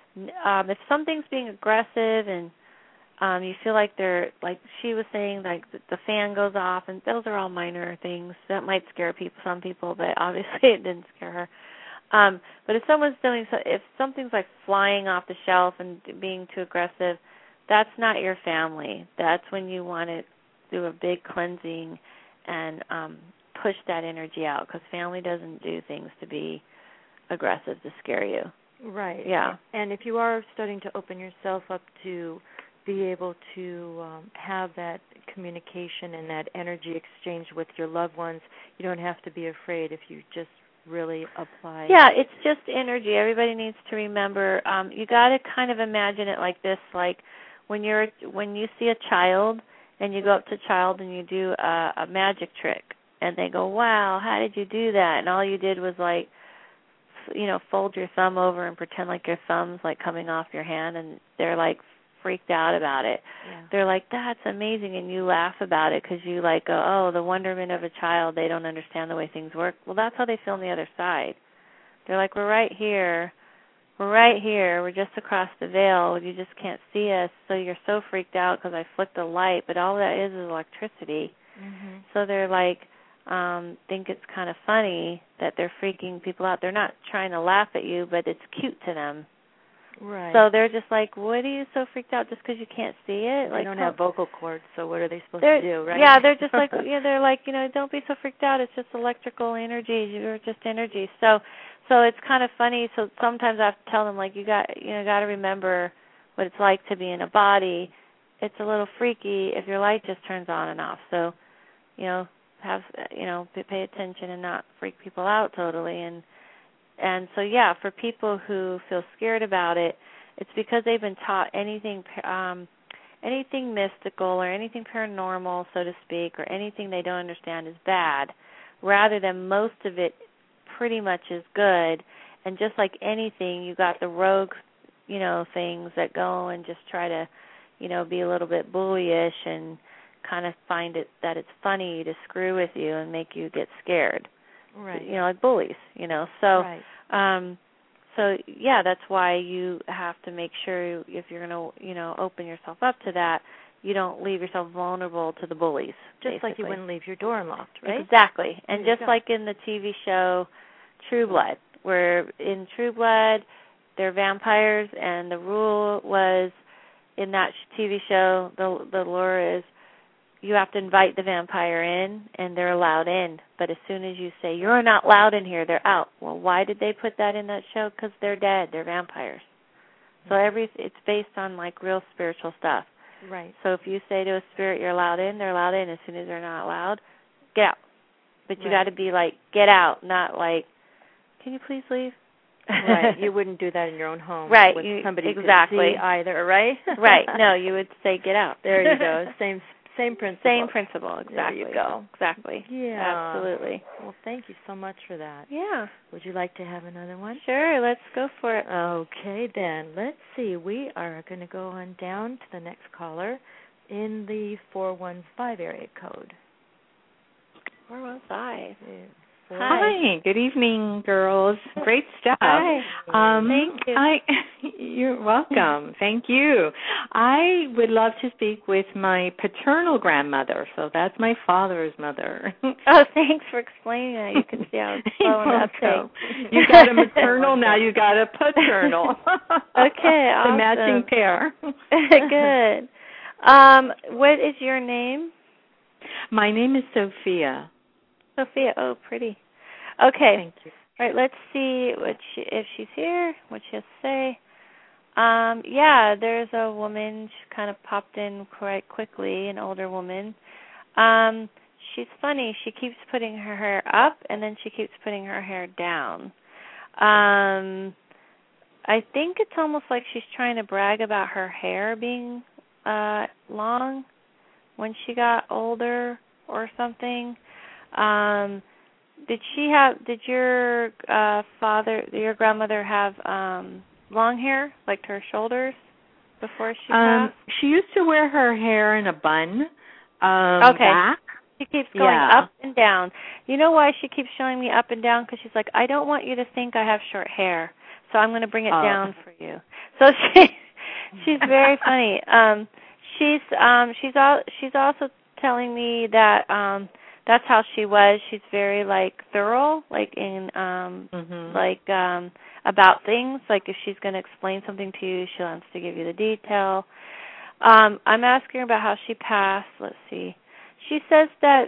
if something's being aggressive and you feel like they're, like she was saying, like the fan goes off, and those are all minor things. That might scare some people, but obviously it didn't scare her. But if someone's if something's like flying off the shelf and being too aggressive, that's not your family. That's when you want to do a big cleansing and push that energy out, because family doesn't do things to be aggressive to scare you. Right. Yeah. And if you are starting to open yourself up to be able to have that communication and that energy exchange with your loved ones, you don't have to be afraid if you just really apply. Yeah, it's just energy. Everybody needs to remember, you got to kind of imagine it like this, like when you see a child and you go up to a child and you do a magic trick, and they go, wow, how did you do that? And all you did was like, fold your thumb over and pretend like your thumb's like coming off your hand, and they're like freaked out about it. Yeah. They're like, that's amazing, and you laugh about it because you like go, oh, the wonderment of a child, they don't understand the way things work. Well, that's how they feel on the other side. They're like, we're right here, we're just across the veil, you just can't see us, so you're so freaked out because I flicked the light, but all that is electricity. Mm-hmm. So they're like, think it's kind of funny that they're freaking people out. They're not trying to laugh at you, but it's cute to them. Right. So they're just like, what are you so freaked out just because you can't see it? They Like, don't have vocal cords, so what are they supposed to do, right? Yeah, they're just like, they're like, don't be so freaked out. It's just electrical energy. You're just energy. So it's kind of funny. So sometimes I have to tell them, like, you got to remember what it's like to be in a body. It's a little freaky if your light just turns on and off. So, pay attention and not freak people out totally. And so, yeah, for people who feel scared about it, it's because they've been taught anything mystical or anything paranormal, so to speak, or anything they don't understand is bad, rather than most of it pretty much is good. And just like anything, you got the rogue, things that go and just try to, be a little bit bullyish and kind of find it that it's funny to screw with you and make you get scared. Right. Like bullies, So, right. So yeah, that's why you have to make sure if you're going to, open yourself up to that, you don't leave yourself vulnerable to the bullies. Just basically. like you wouldn't leave your door unlocked, right? Exactly. And just like in the TV show True Blood, where in True Blood they're vampires, and the rule was in that TV show, the lure is you have to invite the vampire in, and they're allowed in. But as soon as you say, you're not allowed in here, they're out. Well, why did they put that in that show? Because they're dead. They're vampires. So it's based on, like, real spiritual stuff. Right. So if you say to a spirit, you're allowed in, they're allowed in. As soon as they're not allowed, get out. But you got to be like, get out, not like, can you please leave? Right. You wouldn't do that in your own home. Right. With somebody Exactly. could see either, right? Right. No, you would say, get out. There you go. Same principle. Same principle, exactly. There you go. Exactly. Yeah. Absolutely. Well, thank you so much for that. Yeah. Would you like to have another one? Sure, let's go for it. Okay, then. Let's see. We are going to go on down to the next caller in the 415 area code. 415. Hi. Good evening, girls. Great stuff. Hi. Thank you. You're welcome. Thank you. I would love to speak with my paternal grandmother, so that's my father's mother. Oh, thanks for explaining that. You can see how it's flowing up. You got a maternal, now you got a paternal. Okay, awesome. The matching pair. Good. What is your name? My name is Sophia. Sophia. Oh, pretty. Okay. Thank you. All right, let's see if she's here, what she has to say. Yeah, there's a woman. She kind of popped in quite quickly, an older woman. She's funny. She keeps putting her hair up, and then she keeps putting her hair down. I think it's almost like she's trying to brag about her hair being long when she got older or something. Did your grandmother have long hair, like to her shoulders, before she passed? She used to wear her hair in a bun. Okay. Back. She keeps going up and down. You know why she keeps showing me up and down? Because she's like, I don't want you to think I have short hair, so I'm going to bring it down for you. So she's very funny. She's also telling me that that's how she was. She's very thorough, about things. Like if she's going to explain something to you, she wants to give you the detail. I'm asking her about how she passed. Let's see. She says that,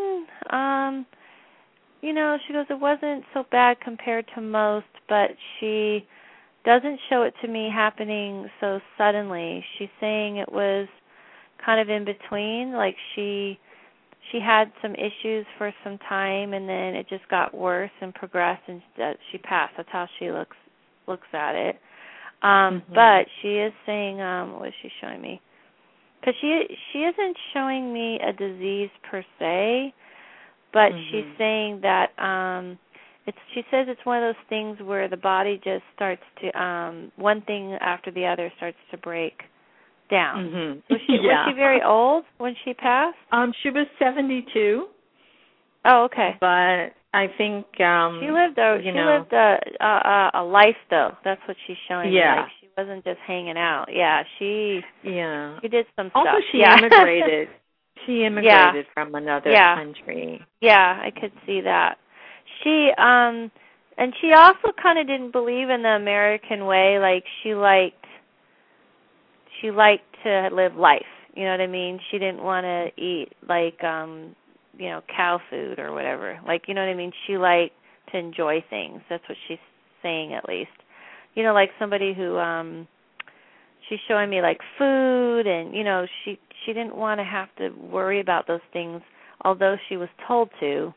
she goes, it wasn't so bad compared to most, but she doesn't show it to me happening so suddenly. She's saying it was kind of in between, like she had some issues for some time, and then it just got worse and progressed, and she passed. That's how she looks at it. But she is saying, what is she showing me? Because she isn't showing me a disease per se, but she's saying that she says it's one of those things where the body just starts to one thing after the other starts to break down. Was she very old when she passed? She was 72. Oh, okay. But I think she lived a life, though. That's what she's showing me. Like she wasn't just hanging out. Yeah, she did some stuff. Also, she immigrated. She immigrated from another country. Yeah, I could see that. She and she also kind of didn't believe in the American way. Like she liked to live life. You know what I mean? She didn't want to eat cow food or whatever. You know what I mean? She liked to enjoy things. That's what she's saying, at least. Like somebody who she's showing me food, and she didn't want to have to worry about those things, although she was told to.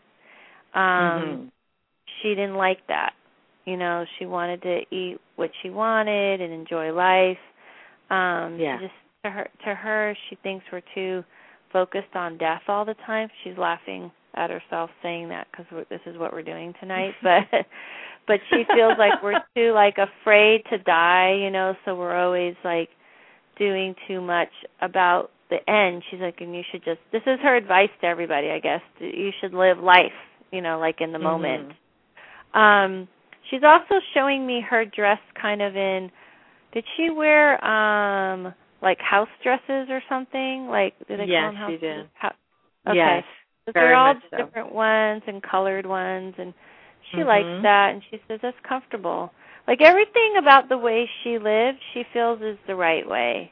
She didn't like that. She wanted to eat what she wanted and enjoy life. Just to her, she thinks we're too focused on death all the time. She's laughing at herself saying that because this is what we're doing tonight. But she feels like we're too afraid to die, so we're always doing too much about the end. She's like, and you should just, this is her advice to everybody, I guess. You should live life, in the moment. She's also showing me her dress kind of in, did she wear house dresses or something? Do they call them house she did. Okay. Yes, they're all much so. different ones and colored ones, and she likes that, and she says that's comfortable. Everything about the way she lived, she feels is the right way,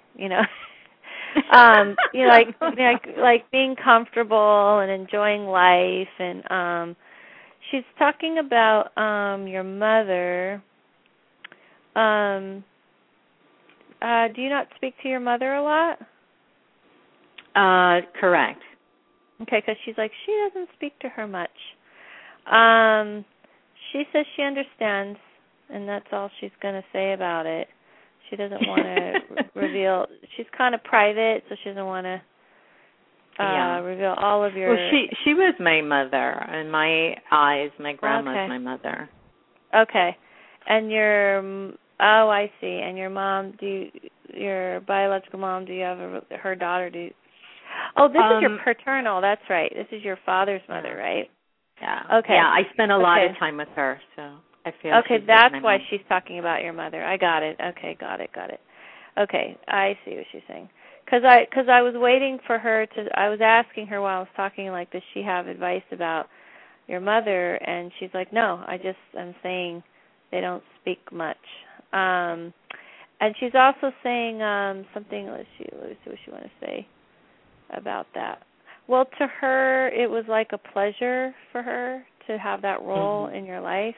being comfortable and enjoying life, and she's talking about your mother. Do you not speak to your mother a lot? Correct. Okay, because she's like, she doesn't speak to her much. She says she understands, and that's all she's going to say about it. She doesn't want to reveal. She's kind of private, so she doesn't want to reveal all of your... Well, she was my mother. In my eyes, my grandma's my mother. Okay. And your... Oh, I see. And your mom, your biological mom, do you have her daughter? Oh, this is your paternal. That's right. This is your father's mother, right? Yeah. Okay. Yeah, I spent a lot Okay. of time with her, so I feel. Okay, she's that's like why my mom. she's talking about your mother. I got it. Okay, got it. Okay, I see what she's saying. Because I was waiting for her to. I was asking her while I was talking, like, does she have advice about your mother? And she's like, no. I'm saying they don't speak much. And she's also saying something. Let's see what she want to say about that. Well, to her, it was like a pleasure for her to have that role in your life.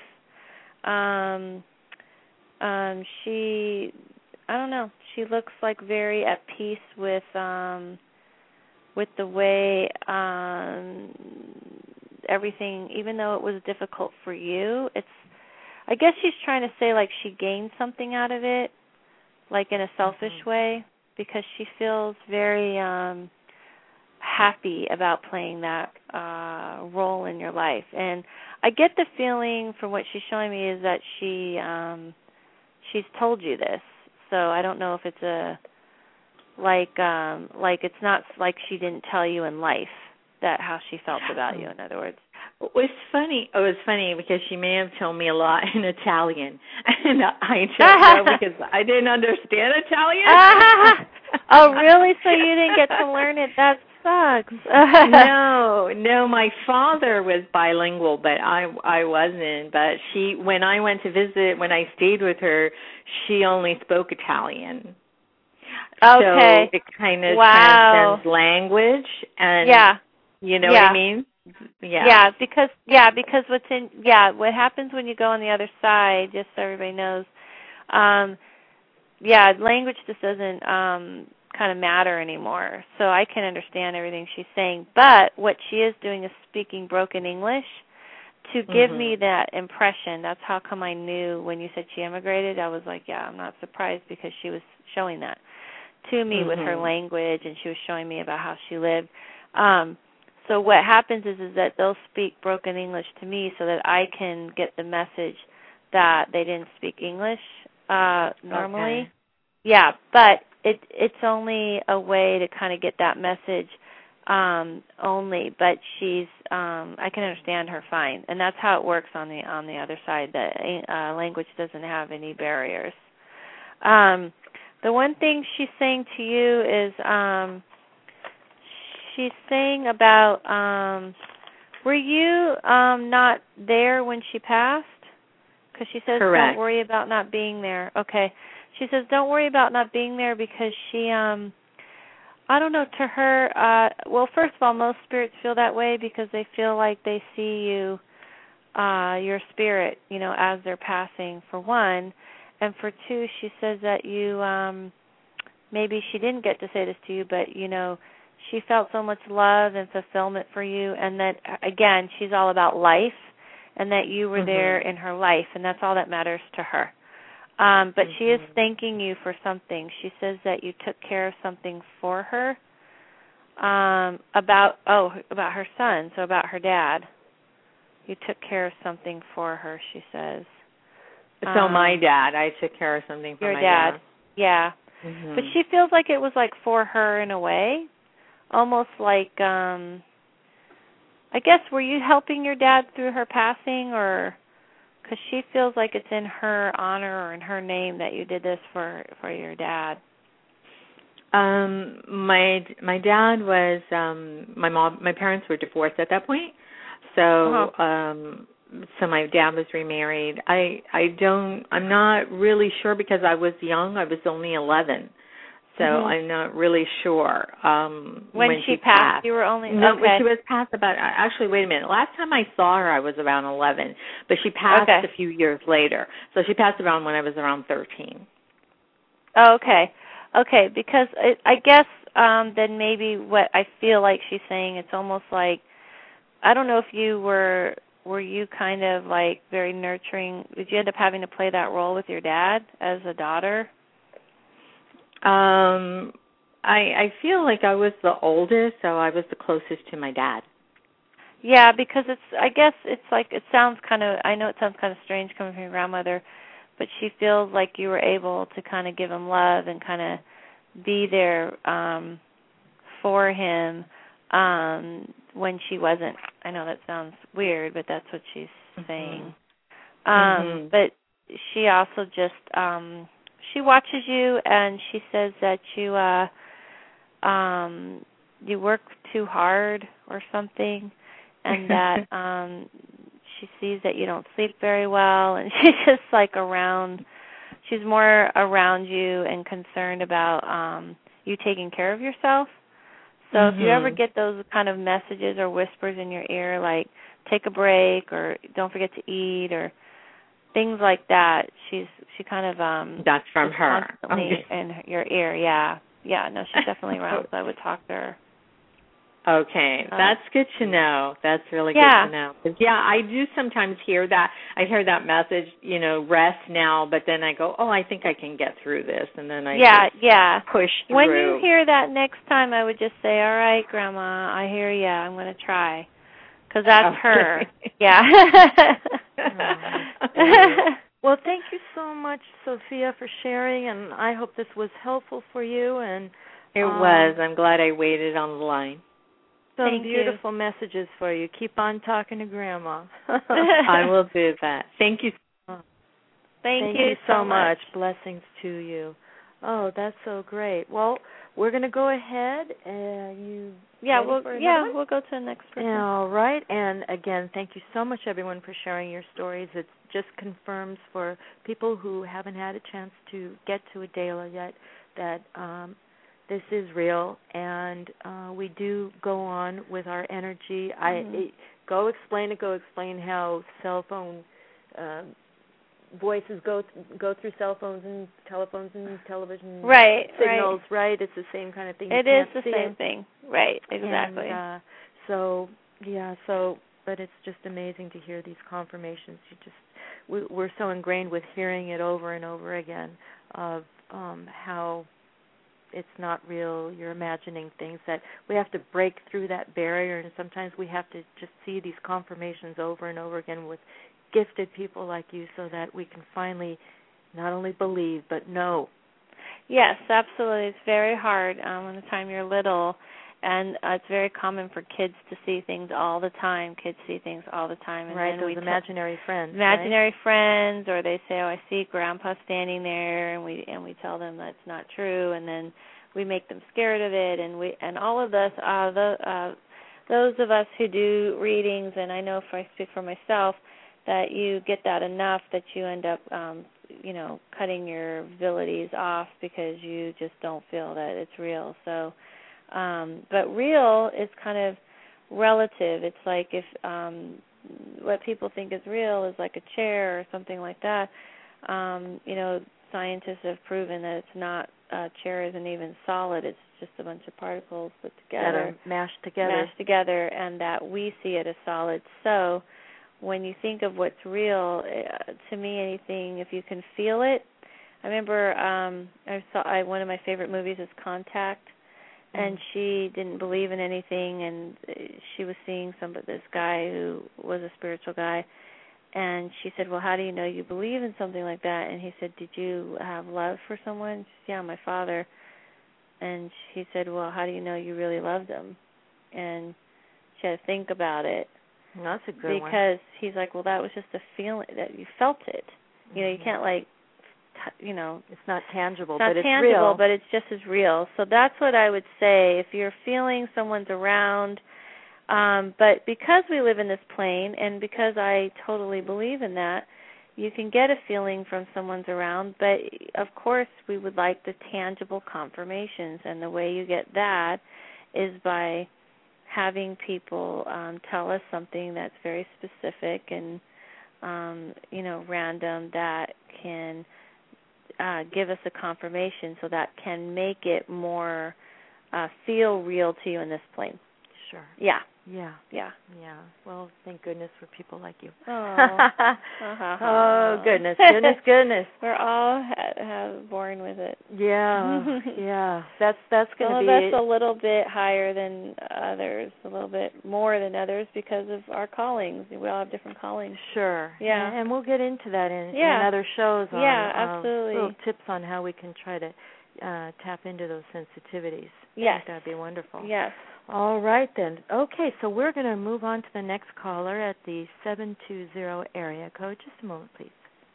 She, I don't know, she looks like very at peace with the way everything, even though it was difficult for you, I guess she's trying to say like she gained something out of it, like in a selfish way, because she feels very happy about playing that role in your life. And I get the feeling from what she's showing me is that she's told you this. So I don't know if it's like it's not like she didn't tell you in life that how she felt about you, in other words. It was funny because she may have told me a lot in Italian, and I don't know because I didn't understand Italian. Oh, really? So you didn't get to learn it? That sucks. No, my father was bilingual, but I wasn't. But when I went to visit, when I stayed with her, she only spoke Italian. Okay. So it kind of transcends language, and you know what I mean? Yeah, because what happens when you go on the other side, just so everybody knows, language just doesn't kind of matter anymore. So I can understand everything she's saying, but what she is doing is speaking broken English to give me that impression. That's how come I knew when you said she immigrated, I was like, yeah, I'm not surprised, because she was showing that to me with her language, and she was showing me about how she lived. So what happens is that they'll speak broken English to me so that I can get the message that they didn't speak English normally. Okay. Yeah, but it's only a way to kind of get that message only. But she's I can understand her fine, and that's how it works on the other side. That language doesn't have any barriers. The one thing she's saying to you is she's saying about, were you not there when she passed? Because she says, correct, don't worry about not being there. Okay. She says, don't worry about not being there because she, I don't know, to her, well, first of all, most spirits feel that way because they feel like they see you, your spirit, as they're passing, for one. And for two, she says that you, maybe she didn't get to say this to you, but, she felt so much love and fulfillment for you, and that, again, she's all about life, and that you were there in her life, and that's all that matters to her. But she is thanking you for something. She says that you took care of something for her, about her son, so about her dad. You took care of something for her, she says. So my dad, I took care of something for my dad. Your dad, yeah. But she feels like it was like for her in a way, almost like, I guess, were you helping your dad through her passing, or because she feels like it's in her honor or in her name that you did this for your dad? My dad was my parents were divorced at that point, so so my dad was remarried. I'm not really sure because I was young. I was only 11. So I'm not really sure. When she passed, you were only... No, when she was passed about... Actually, wait a minute. Last time I saw her, I was around 11. But she passed a few years later. So she passed around when I was around 13. Oh, okay. Okay, because I guess then maybe what I feel like she's saying, it's almost like... I don't know if you were you kind of like very nurturing? Did you end up having to play that role with your dad as a daughter? I feel like I was the oldest, so I was the closest to my dad. Yeah, because I guess it's like, it sounds kind of, I know it sounds kind of strange coming from your grandmother, but she feels like you were able to kind of give him love and kind of be there for him when she wasn't. I know that sounds weird, but that's what she's saying. But she also just she watches you, and she says that you work too hard or something, and that she sees that you don't sleep very well, and she's just like around. She's more around you and concerned about you taking care of yourself. So if you ever get those kind of messages or whispers in your ear, like take a break or don't forget to eat or things like that, she kind of that's from her constantly in your ear. Yeah, no, she's definitely around. So I would talk to her. Okay, that's good to know. That's really good to know. 'Cause, I do sometimes hear that. I hear that message, rest now, but then I go, I think I can get through this, and then I push through. When you hear that next time, I would just say, all right, Grandma, I hear you. I'm going to try. Because that's her. Yeah. Well, thank you so much, Sophia, for sharing, and I hope this was helpful for you. And it was. I'm glad I waited on the line. Some beautiful messages for you. Keep on talking to Grandma. I will do that. Thank you. Thank you so much. Blessings to you. Oh, that's so great. Well, we're going to go ahead and we'll go to the next person. All right. And again, thank you so much, everyone, for sharing your stories. It just confirms for people who haven't had a chance to get to Adela yet that this is real, and we do go on with our energy. Go explain how cell phone voices go through cell phones and telephones and television signals, right? It's the same kind of thing. It is the same thing. Right, exactly. And, but it's just amazing to hear these confirmations. We're so ingrained with hearing it over and over again of how it's not real, you're imagining things, that we have to break through that barrier, and sometimes we have to just see these confirmations over and over again with gifted people like you so that we can finally not only believe but know. Yes, absolutely. It's very hard when the time you're little, and it's very common for kids to see things all the time. Kids see things all the time. And right, then those imaginary friends. Imaginary friends, or they say, I see Grandpa standing there, and we tell them that's not true, and then we make them scared of it, and all of us, those of us who do readings, and I know if I speak for myself, that you get that enough that you end up, cutting your abilities off because you just don't feel that it's real. So, but real is kind of relative. It's like if what people think is real is like a chair or something like that. Scientists have proven that it's not. A chair isn't even solid. It's just a bunch of particles put together. That are mashed together, and that we see it as solid. So when you think of what's real, to me, anything, if you can feel it. I remember one of my favorite movies is Contact, and she didn't believe in anything, and she was seeing this guy who was a spiritual guy, and she said, well, how do you know you believe in something like that? And he said, did you have love for someone? She said, yeah, my father. And she said, well, how do you know you really loved him? And she had to think about it. That's a good one. Because he's like, well, that was just a feeling that you felt it. You can't it's not tangible, but it's real. But it's just as real. So that's what I would say. If you're feeling someone's around, but because we live in this plane, and because I totally believe in that, you can get a feeling from someone's around. But of course, we would like the tangible confirmations, and the way you get that is by having people tell us something that's very specific and random, that can give us a confirmation, so that can make it more feel real to you in this plane. Sure. Yeah. Yeah. Well, thank goodness for people like you. Oh, goodness. We're all born with it. Yeah. That's going to be. Some of us a little bit higher than others, a little bit more than others because of our callings. We all have different callings. Sure. Yeah. And we'll get into that in other shows. Absolutely. Little tips on how we can try to tap into those sensitivities. Yes. I think that'd be wonderful. Yes. All right, then. Okay, so we're going to move on to the next caller at the 720 area code. Just a moment, please.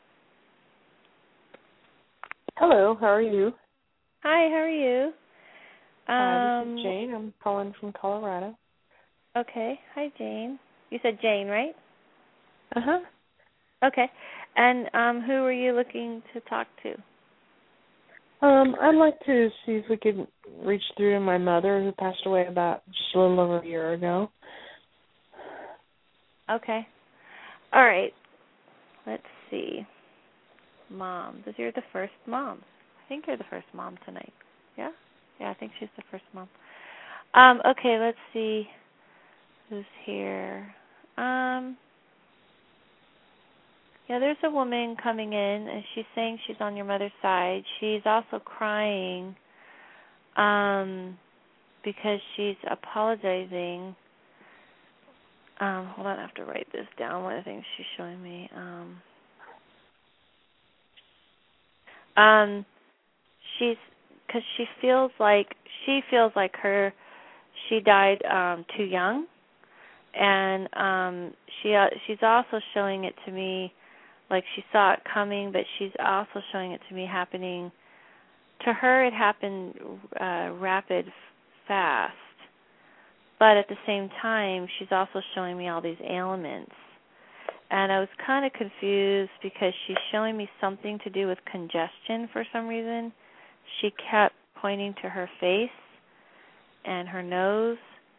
Hello, how are you? Hi, how are you? This is Jane. I'm calling from Colorado. Okay. Hi, Jane. You said Jane, right? Uh-huh. Okay. And who are you looking to talk to? I'd like to see if we could reach through to my mother, who passed away about just a little over a year ago. Okay. All right. Let's see. Mom. You're the first mom. I think you're the first mom tonight. Yeah? Yeah, I think she's the first mom. Okay, let's see who's here. Yeah, there's a woman coming in, and she's saying she's on your mother's side. She's also crying because she's apologizing. Hold on, I have to write this down, one of the things she's showing me. Because she feels like she died too young, and she's also showing it to me like she saw it coming, but she's also showing it to me happening. To her, it happened rapid, fast, but at the same time, she's also showing me all these ailments. And I was kind of confused because she's showing me something to do with congestion for some reason. She kept pointing to her face and her nose,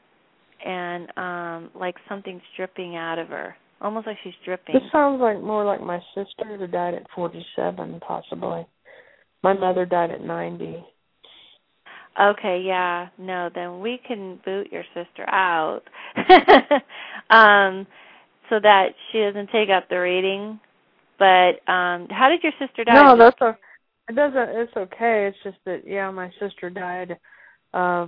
and like something's dripping out of her, almost like she's dripping. This sounds like more like my sister, who died at 47, possibly. My mother died at 90. Okay, yeah. No, then we can boot your sister out. So that she doesn't take up the reading. But how did your sister die? No, it's okay. It's just that, yeah, my sister died of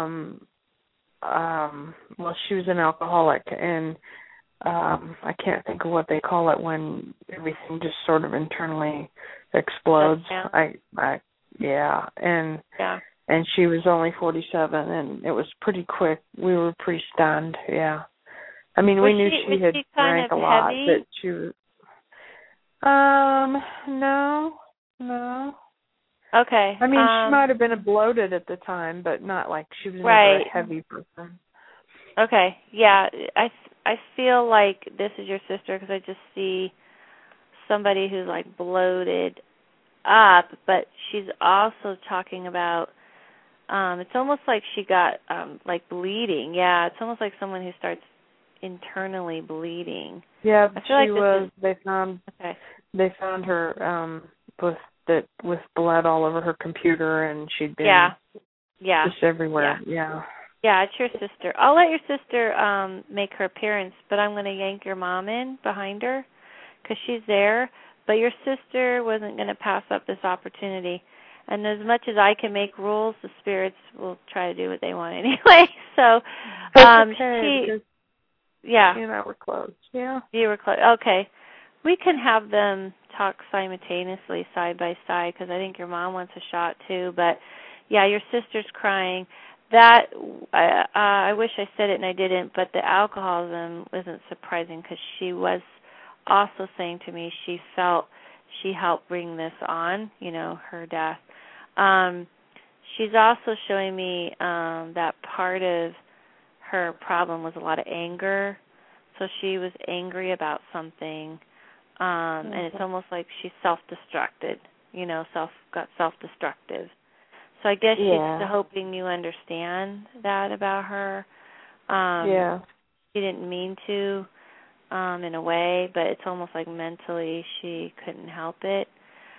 well, she was an alcoholic, and I can't think of what they call it when everything just sort of internally explodes. Yeah. And she was only 47, and it was pretty quick. We were pretty stunned. Yeah. I mean, we knew she had drank a lot, but she was. No. Okay. I mean, she might have been bloated at the time, but not like she was a very heavy person. Okay. Yeah, I feel like this is your sister because I just see somebody who's like bloated up, but she's also talking about. It's almost like she got like bleeding. Yeah, it's almost like someone who starts internally bleeding. Yeah, I feel she was. They found her with blood all over her computer, and she'd been just everywhere. Yeah, it's your sister. I'll let your sister make her appearance, but I'm going to yank your mom in behind her because she's there. But your sister wasn't going to pass up this opportunity. And as much as I can make rules, the spirits will try to do what they want anyway. So, okay, she and I were close. Yeah, you were close. Okay, we can have them talk simultaneously, side by side, because I think your mom wants a shot too. But yeah, your sister's crying. That I wish I said it and I didn't. But the alcoholism wasn't surprising because she was also saying to me she felt she helped bring this on. Her death. She's also showing me that part of her problem was a lot of anger. So she was angry about something, and it's almost like she's self-destructed, got self-destructive. So I guess she's hoping you understand that about her. She didn't mean to in a way, but it's almost like mentally she couldn't help it.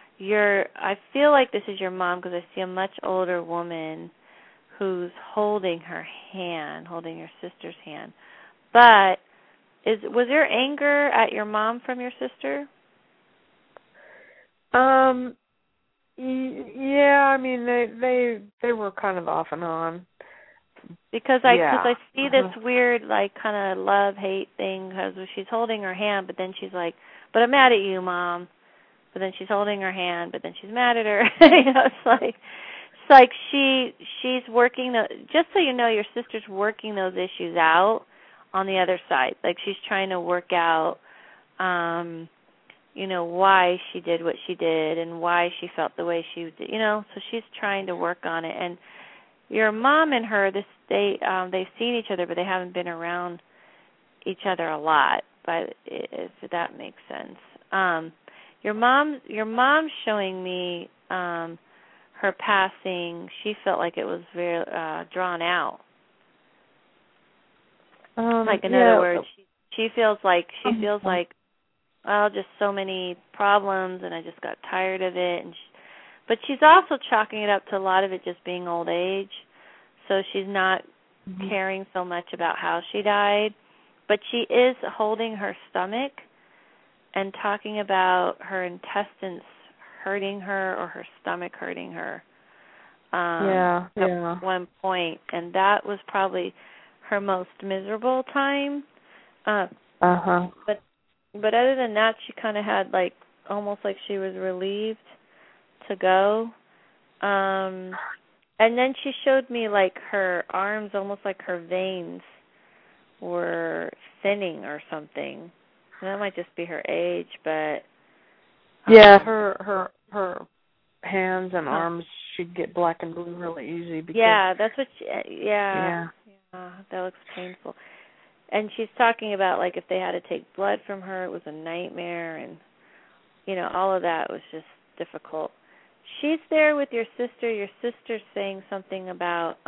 I feel like this is your mom because I see a much older woman who's holding your sister's hand. But was there anger at your mom from your sister? Yeah, I mean they were kind of off and on. Because I see this weird like kind of love-hate thing because she's holding her hand, but then she's like, "But I'm mad at you, Mom." But then she's holding her hand, but then she's mad at her. It's like like she's working just so you know, your sister's working those issues out on the other side. Like she's trying to work out why she did what she did and why she felt the way she did, so she's trying to work on it. And your mom and her, they've seen each other, but they haven't been around each other a lot, but if that makes sense. Your mom's showing me her passing. She felt like it was very drawn out. Like in other words, she feels like just so many problems, and I just got tired of it. But she's also chalking it up to a lot of it just being old age. So she's not caring so much about how she died. But she is holding her stomach and talking about her intestines hurting her or her stomach hurting her at one point. And that was probably her most miserable time. But other than that, she kind of had almost like she was relieved to go. And then she showed me her arms, almost like her veins were thinning or something. And that might just be her age, but her hands and arms, she'd get black and blue really easy. Because, that's what that looks painful. And she's talking about if they had to take blood from her, it was a nightmare, and all of that was just difficult. She's there with your sister. Your sister's saying something about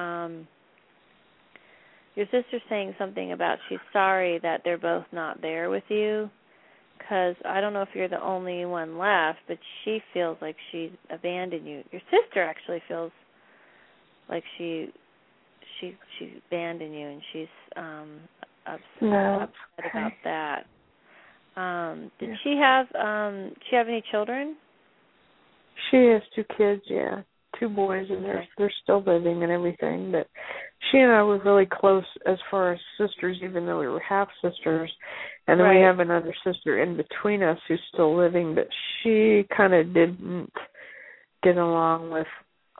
she's sorry that they're both not there with you, because I don't know if you're the only one left, but she feels like she abandoned you. Your sister actually feels like she abandoned you, and she's upset about that. Did she have any children? She has 2 kids, 2 boys, and they're still living and everything. But she and I were really close as far as sisters, even though we were half sisters. And then we have another sister in between us who's still living, but she kind of didn't get along with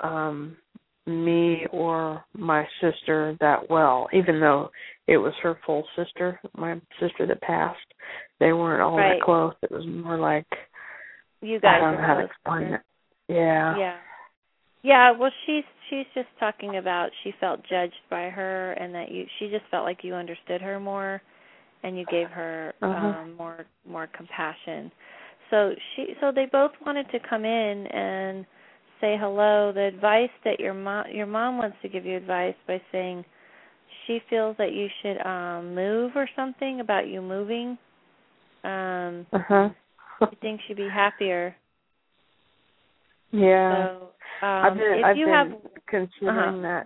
me or my sister that well, even though it was her full sister, my sister that passed. They weren't all that close. It was more like, you guys, I don't know how to explain it. Yeah, well, she's just talking about she felt judged by her, and that she just felt like you understood her more, and you gave her more compassion. So they both wanted to come in and say hello. The advice that your mom wants to give you advice by saying she feels that you should move or something about you moving. She thinks you'd be happier. Yeah. So, I've been considering that,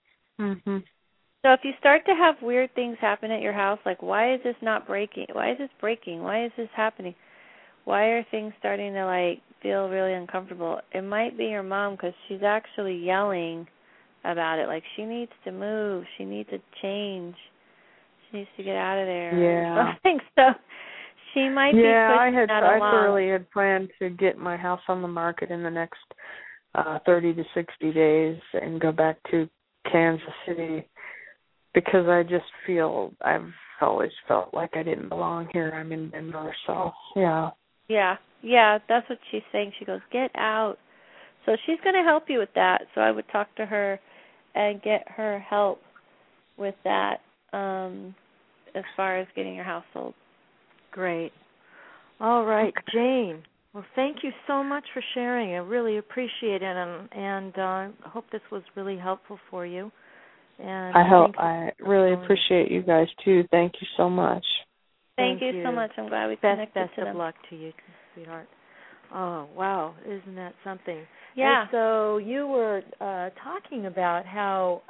So if you start to have weird things happen at your house, like why is this not breaking? Why is this breaking? Why is this happening? Why are things starting to feel really uncomfortable? It might be your mom, because she's actually yelling about it. Like she needs to move. She needs to change. She needs to get out of there. Yeah. I think so. She might be pushing that along. I thoroughly had planned to get my house on the market in the next 30 to 60 days and go back to Kansas City, because I've always felt like I didn't belong here. I'm in Denver, so Yeah, that's what she's saying. She goes, get out. So she's going to help you with that. So I would talk to her and get her help with that as far as getting your house sold. Great. All right, Jane. Well, thank you so much for sharing. I really appreciate it, and I hope this was really helpful for you. And I really appreciate you guys too. Thank you so much. Thank you so much. I'm glad we connected Best to them. of luck to you, sweetheart. Oh, wow. Isn't that something? Yeah. And so you were talking about how,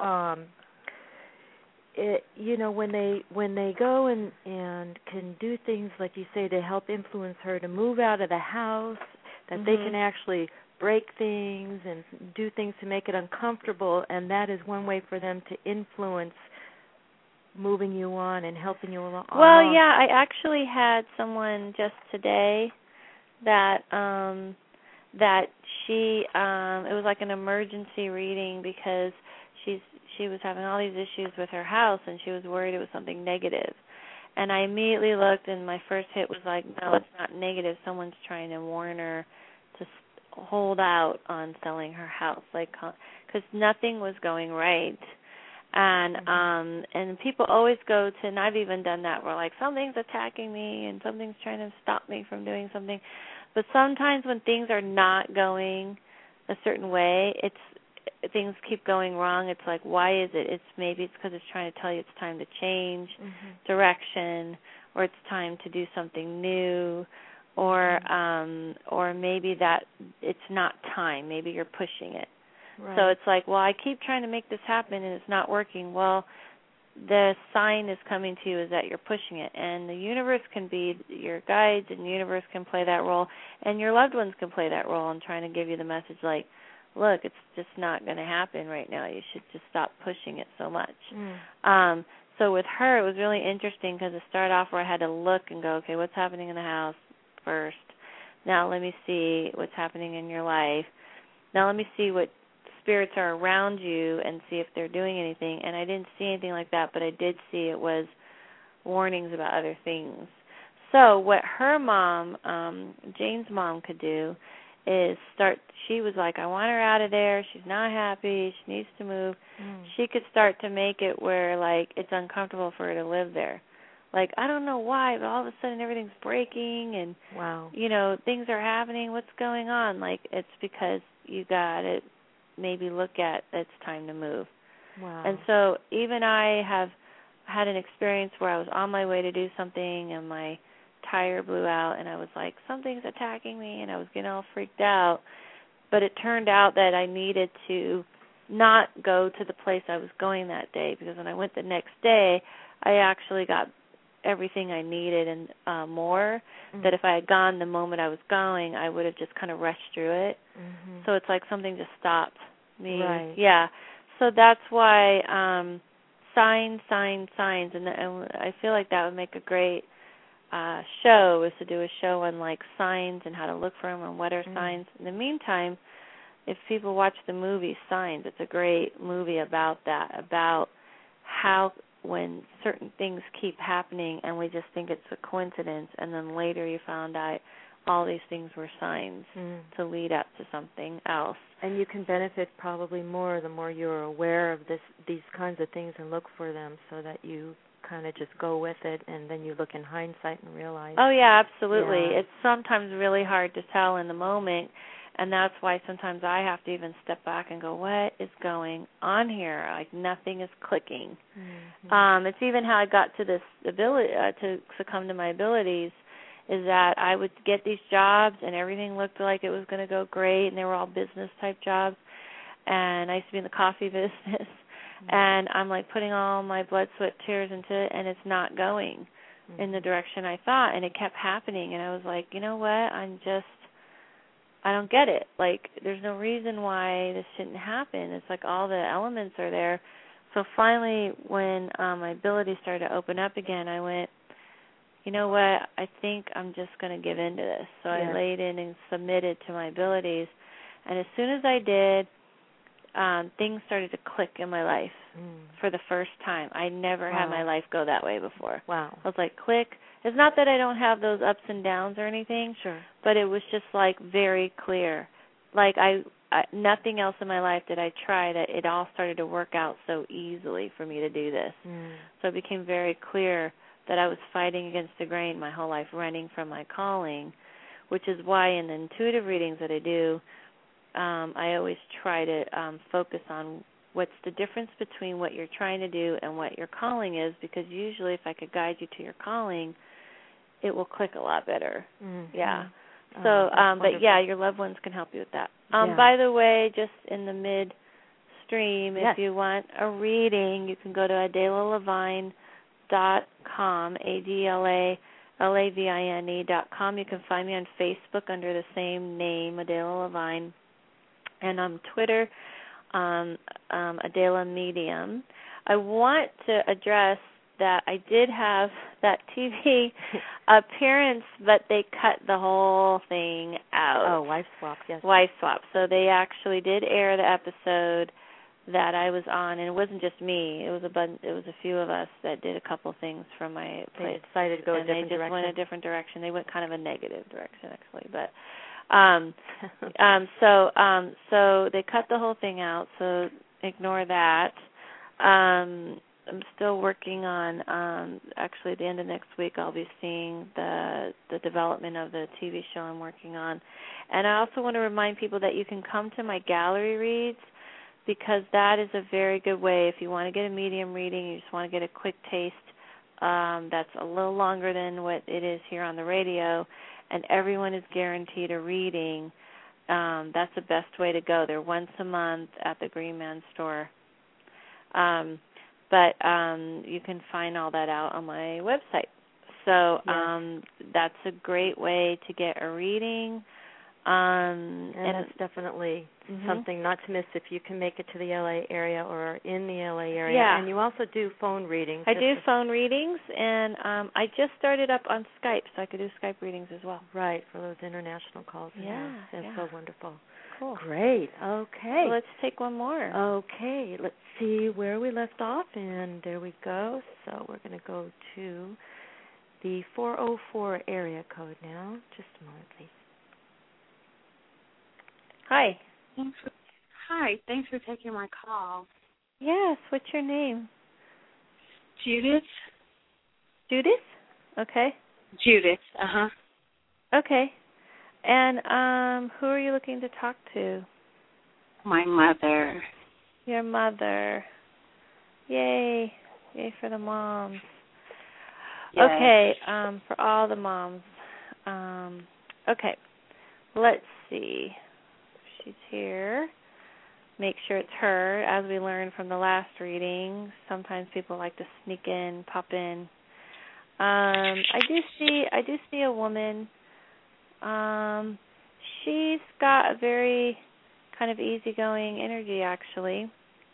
when they go and can do things, like you say, to help influence her to move out of the house, that they can actually break things and do things to make it uncomfortable, and that is one way for them to influence moving you on and helping you along. Well, yeah, I actually had someone just today that she it was like an emergency reading because she was having all these issues with her house, and she was worried it was something negative. And I immediately looked, and my first hit was like, no, it's not negative. Someone's trying to warn her to hold out on selling her house, like, because nothing was going right. And people always go to, and I've even done that, where like something's attacking me and something's trying to stop me from doing something. But sometimes when things are not going a certain way, things keep going wrong. It's like, why is it? Maybe it's because it's trying to tell you it's time to change direction, or it's time to do something new, or maybe that it's not time. Maybe you're pushing it. Right. So it's like, well, I keep trying to make this happen and it's not working. Well, the sign is coming to you is that you're pushing it, and the universe can be your guides, and the universe can play that role, and your loved ones can play that role in trying to give you the message like, look, it's just not going to happen right now. You should just stop pushing it so much. So with her, it was really interesting because it started off where I had to look and go, okay, what's happening in the house first? Now let me see what's happening in your life. Now let me see what spirits are around you and see if they're doing anything. And I didn't see anything like that, but I did see it was warnings about other things. So what her mom, Jane's mom, could do is she was like, I want her out of there. She's not happy. She needs to move. She could start to make it where, like, it's uncomfortable for her to live there. Like, I don't know why, but all of a sudden everything's breaking and, things are happening. What's going on? Like, it's because you got to maybe look at it's time to move. Wow. And so even I have had an experience where I was on my way to do something and my tire blew out, and I was like, something's attacking me, and I was getting all freaked out. But it turned out that I needed to not go to the place I was going that day, because when I went the next day, I actually got everything I needed and more, that if I had gone the moment I was going, I would have just kind of rushed through it. So it's like something just stopped me. Right. Yeah. So that's why signs, and I feel like that would make a great show, is to do a show on like signs and how to look for them and what are signs. In the meantime, if people watch the movie Signs, it's a great movie about that, about how when certain things keep happening and we just think it's a coincidence, and then later you found out all these things were signs to lead up to something else. And you can benefit probably more the more you're aware of these kinds of things and look for them, so that you kind of just go with it, and then you look in hindsight and realize. Oh, yeah, absolutely. Yeah. It's sometimes really hard to tell in the moment, and that's why sometimes I have to even step back and go, what is going on here? Like, nothing is clicking. It's even how I got to this ability, to succumb to my abilities, is that I would get these jobs, and everything looked like it was going to go great, and they were all business-type jobs, and I used to be in the coffee business. And I'm like putting all my blood, sweat, tears into it, and it's not going in the direction I thought, and it kept happening. And I was like, you know what? I don't get it. Like, there's no reason why this shouldn't happen. It's like all the elements are there. So finally, when my ability started to open up again, I went, you know what? I think I'm just going to give in to this. So I laid in and submitted to my abilities. And as soon as I did, things started to click in my life for the first time. I never had my life go that way before. Wow. I was like, click. It's not that I don't have those ups and downs or anything, but it was just like very clear. Like I nothing else in my life did I try that it all started to work out so easily for me to do this. So it became very clear that I was fighting against the grain my whole life, running from my calling, which is why in the intuitive readings that I do, I always try to focus on what's the difference between what you're trying to do and what your calling is, because usually if I could guide you to your calling, it will click a lot better. Yeah. So, but yeah, your loved ones can help you with that. By the way, just in the midstream, if you want a reading, you can go to AdelaLevine.com, AdelaLavine.com. You can find me on Facebook under the same name, Adela Levine. And on Twitter, Adela Medium. I want to address that I did have that TV appearance, but they cut the whole thing out. Oh, Wife Swap, yes. Wife Swap. So they actually did air the episode that I was on, and it wasn't just me. It was a few of us that did a couple things from my place. They decided to go a different direction. And they just went a different direction. They went kind of a negative direction, actually, but so they cut the whole thing out, so ignore that. I'm still working on, actually at the end of next week I'll be seeing the development of the TV show I'm working on. And I also want to remind people that you can come to my gallery reads, because that is a very good way if you want to get a medium reading, you just want to get a quick taste that's a little longer than what it is here on the radio, and everyone is guaranteed a reading. That's the best way to go. They're once a month at the Green Man store. But you can find all that out on my website. So that's a great way to get a reading. And it's definitely something not to miss if you can make it to the LA area or in the LA area. Yeah. And you also do phone readings. I do phone readings, and I just started up on Skype, so I could do Skype readings as well. Right, for those international calls. Yeah. That's so wonderful. Cool. Great. Okay. So let's take one more. Okay. Let's see where we left off, and there we go. So we're going to go to the 404 area code now. Just a moment, please. Hi. Thanks for taking my call. Yes, what's your name? Judith. Judith? Okay. Judith, Okay. And who are you looking to talk to? My mother. Your mother. Yay. Yay for the moms. Yes. Okay, for all the moms. Okay. Let's see. She's here. Make sure it's her. As we learned from the last reading, sometimes people like to sneak in, pop in. I do see a woman. She's got a very kind of easygoing energy, actually.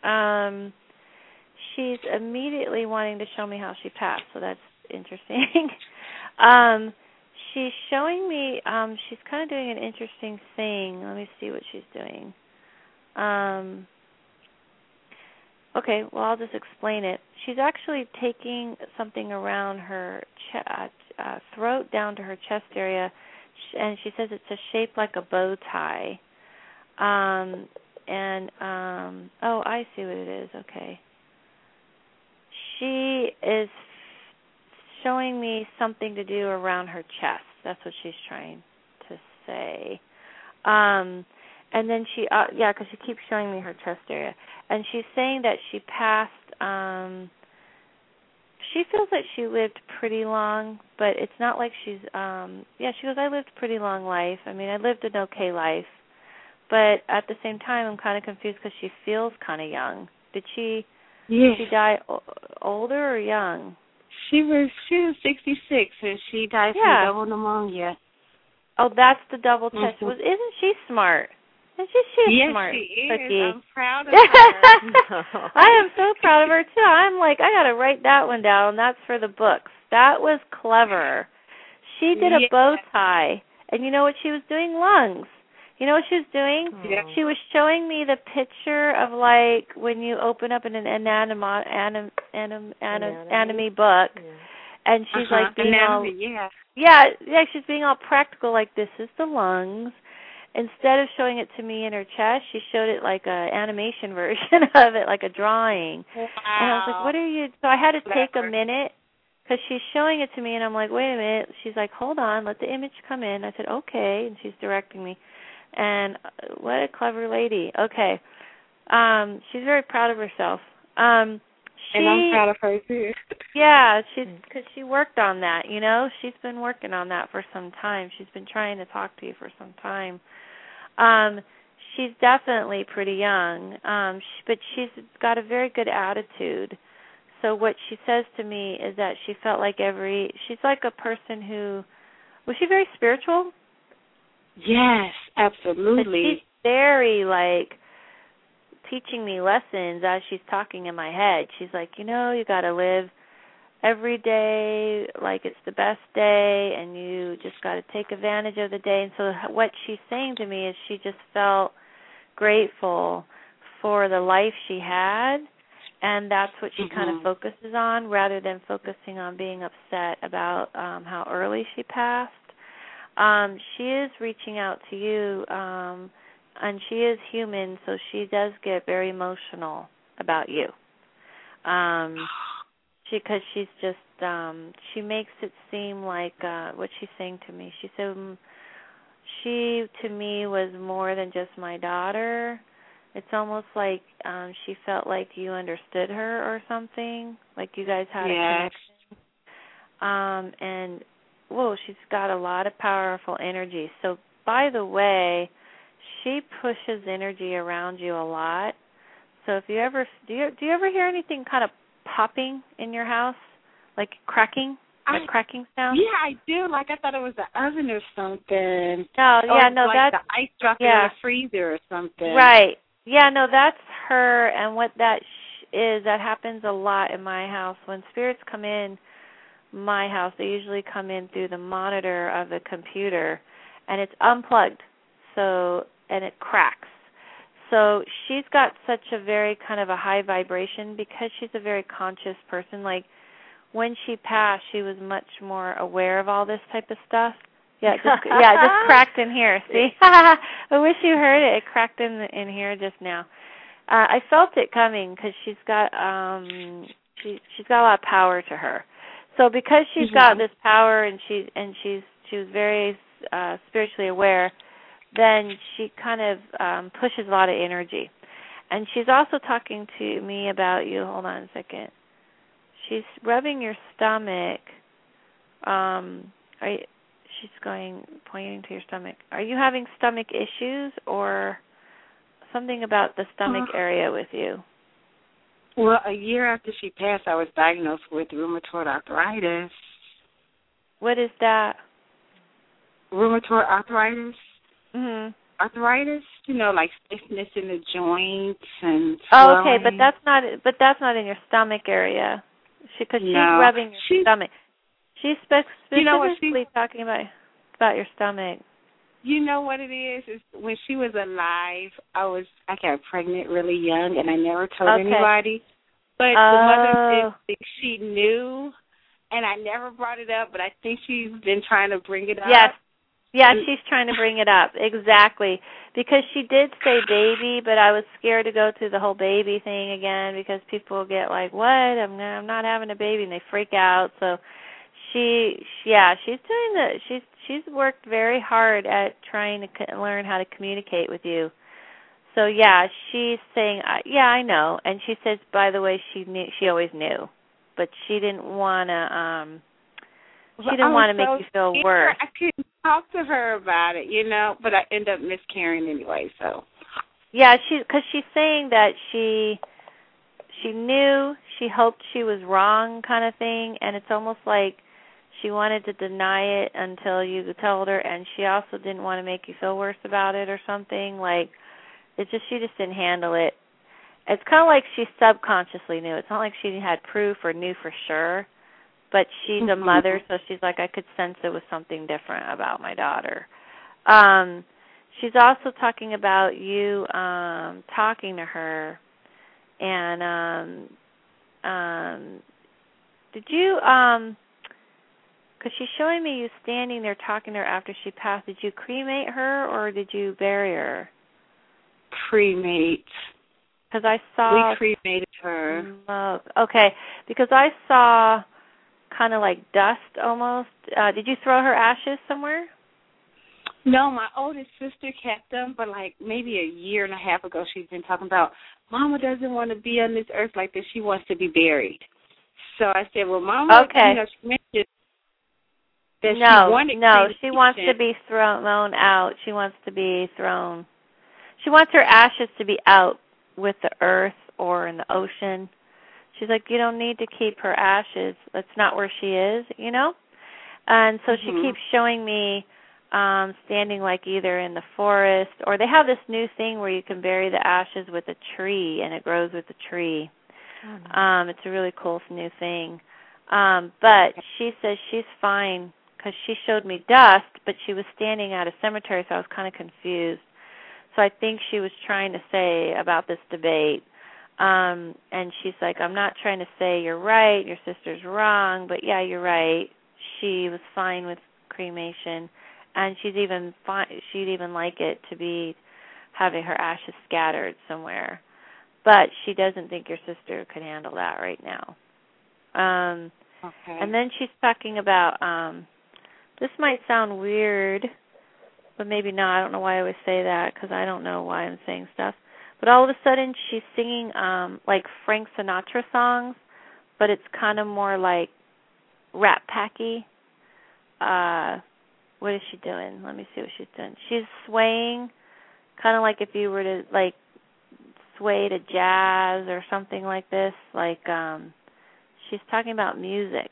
She's immediately wanting to show me how she passed, so that's interesting. She's showing me, she's kind of doing an interesting thing. Let me see what she's doing. Okay, well, I'll just explain it. She's actually taking something around her throat down to her chest area, and she says it's a shape like a bow tie. Oh, I see what it is. Okay. She is showing me something to do around her chest. That's what she's trying to say. And then she, because she keeps showing me her chest area. And she's saying that she passed, she feels like she lived pretty long, but it's not like she's, she goes, I lived a pretty long life. I mean, I lived an okay life. But at the same time, I'm kind of confused because she feels kind of young. Did she die older or young? She was 66, and she died from double pneumonia. Oh, that's the double test. Isn't she smart? Isn't she smart? Yes, she is. Cookie? I'm proud of her. I am so proud of her, too. I'm like, I got to write that one down. That's for the books. That was clever. She did a bow tie, and you know what she was doing? Lungs. You know what she was doing? Yeah. She was showing me the picture of, like, when you open up an anatomy book, and she's like being she's being all practical, like, this is the lungs. Instead of showing it to me in her chest, she showed it like an animation version of it, like a drawing. Wow. And I was like, what are you? So I had to take a minute because she's showing it to me, and I'm like, wait a minute. She's like, hold on, let the image come in. I said, okay, and she's directing me. And what a clever lady. Okay. She's very proud of herself. And I'm proud of her, too. Yeah, because she worked on that, you know. She's been working on that for some time. She's been trying to talk to you for some time. She's definitely pretty young, but she's got a very good attitude. So what she says to me is that she felt like she's like a person who, was she very spiritual? Yes, absolutely. But she's very, like, teaching me lessons as she's talking in my head. She's like, you know, you got to live every day like it's the best day, and you just got to take advantage of the day. And so what she's saying to me is she just felt grateful for the life she had, and that's what she kind of focuses on rather than focusing on being upset about how early she passed. She is reaching out to you, and she is human, so she does get very emotional about you. Because she's just, she makes it seem like what she's saying to me. She said, she to me was more than just my daughter. It's almost like she felt like you understood her or something, like you guys had a connection. And, whoa, she's got a lot of powerful energy. So, by the way, she pushes energy around you a lot. So if you ever, do you ever hear anything kind of popping in your house, like cracking, cracking sound? Yeah, I do. Like I thought it was the oven or something. No, yeah, no, like that's the ice dropping in the freezer or something. Right. Yeah, no, that's her. And what that is, that happens a lot in my house. When spirits come in my house, they usually come in through the monitor of the computer, and it's unplugged, and it cracks. So she's got such a very kind of a high vibration because she's a very conscious person. Like when she passed, she was much more aware of all this type of stuff. Yeah, it just cracked in here. See, I wish you heard it. It cracked in here just now. I felt it coming because she's got she's got a lot of power to her. So because she's got this power and she was very spiritually aware, then she kind of pushes a lot of energy. And she's also talking to me about you. Hold on a second. She's rubbing your stomach. She's pointing to your stomach. Are you having stomach issues or something about the stomach area with you? Well, a year after she passed, I was diagnosed with rheumatoid arthritis. What is that? Rheumatoid arthritis. Mm-hmm. Arthritis, like stiffness in the joints and swelling. Oh, okay, but that's not in your stomach area. Because she's rubbing your stomach. She's specifically talking about your stomach. You know what it is when she was alive, I got pregnant really young, and I never told anybody. But the mother did think she knew, and I never brought it up, but I think she's been trying to bring it up. Yes. Yeah, she's trying to bring it up. Exactly. Because she did say baby, but I was scared to go through the whole baby thing again because people get like, what? I'm not having a baby, and they freak out. So she's doing she's worked very hard at trying to learn how to communicate with you. So yeah, she's saying, I know. And she says, by the way, she always knew, but she didn't want to make you feel worse. I couldn't talk to her about it, but I end up miscarrying anyway. So yeah, because she's saying that she knew, she hoped she was wrong, kind of thing, and it's almost like she wanted to deny it until you told her, and she also didn't want to make you feel worse about it or something. Like she just didn't handle it. It's kind of like she subconsciously knew. It's not like she had proof or knew for sure. But she's a mother, so she's like, I could sense it was something different about my daughter. She's also talking about you talking to her. And did you, because she's showing me you standing there talking to her after she passed, did you cremate her or did you bury her? Cremate. Because I saw... We cremated her. Okay, because I saw... kind of like dust almost. Did you throw her ashes somewhere? No, my oldest sister kept them, but like maybe a year and a half ago she's been talking about, Mama doesn't want to be on this earth like this. She wants to be buried. So I said, well, Mama, she mentioned that she wanted she wants to be thrown out. She wants to be thrown. She wants her ashes to be out with the earth or in the ocean. She's like, you don't need to keep her ashes. That's not where she is, And so she keeps showing me standing like either in the forest, or they have this new thing where you can bury the ashes with a tree, and it grows with the tree. It's a really cool new thing. But she says she's fine because she showed me dust, but she was standing at a cemetery, so I was kind of confused. So I think she was trying to say about this debate. And she's like, I'm not trying to say you're right, your sister's wrong, but yeah, you're right. She was fine with cremation, and she'd even like it to be having her ashes scattered somewhere. But she doesn't think your sister could handle that right now. Okay. And then she's talking about, this might sound weird, but maybe not. I don't know why I always say that because I don't know why I'm saying stuff. But all of a sudden she's singing like Frank Sinatra songs, but it's kind of more like Rat Packy. What is she doing? Let me see what she's doing. She's swaying, kind of like if you were to like sway to jazz or something like this. Like she's talking about music,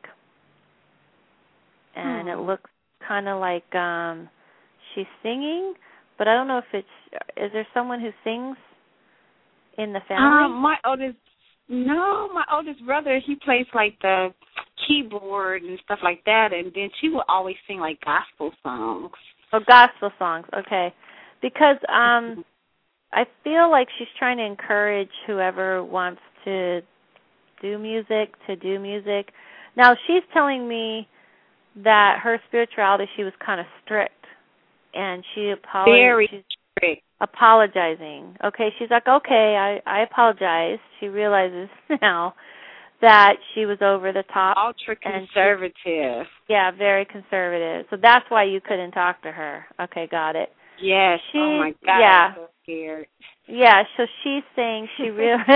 and it looks kind of like she's singing, but I don't know if is there someone who sings in the family? My oldest brother, he plays like the keyboard and stuff like that, and then she will always sing like gospel songs. Oh, gospel songs, okay. Because I feel like she's trying to encourage whoever wants to do music to do music. Now, she's telling me that her spirituality, she was kind of strict, and she Very strict. Apologizing. Okay, she's like, okay, I apologize. She realizes now that she was over the top. Ultra conservative. Yeah, very conservative. So that's why you couldn't talk to her. Okay, got it. Yes. Oh my God. Yeah. I'm so scared. Yeah. So she's saying she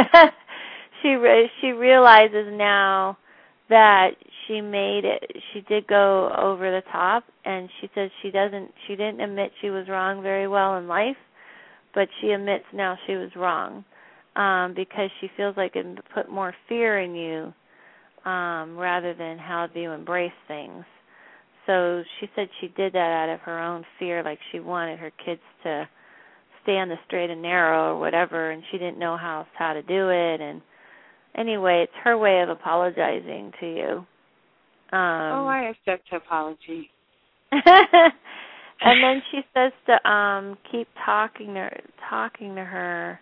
realizes now that she made it. She did go over the top, and she says she didn't admit she was wrong very well in life, but she admits now she was wrong because she feels like it put more fear in you rather than how do you embrace things. So she said she did that out of her own fear, like she wanted her kids to stay on the straight and narrow or whatever, and she didn't know how to do it. And anyway, it's her way of apologizing to you. I accept her apology. And then she says to keep talking to her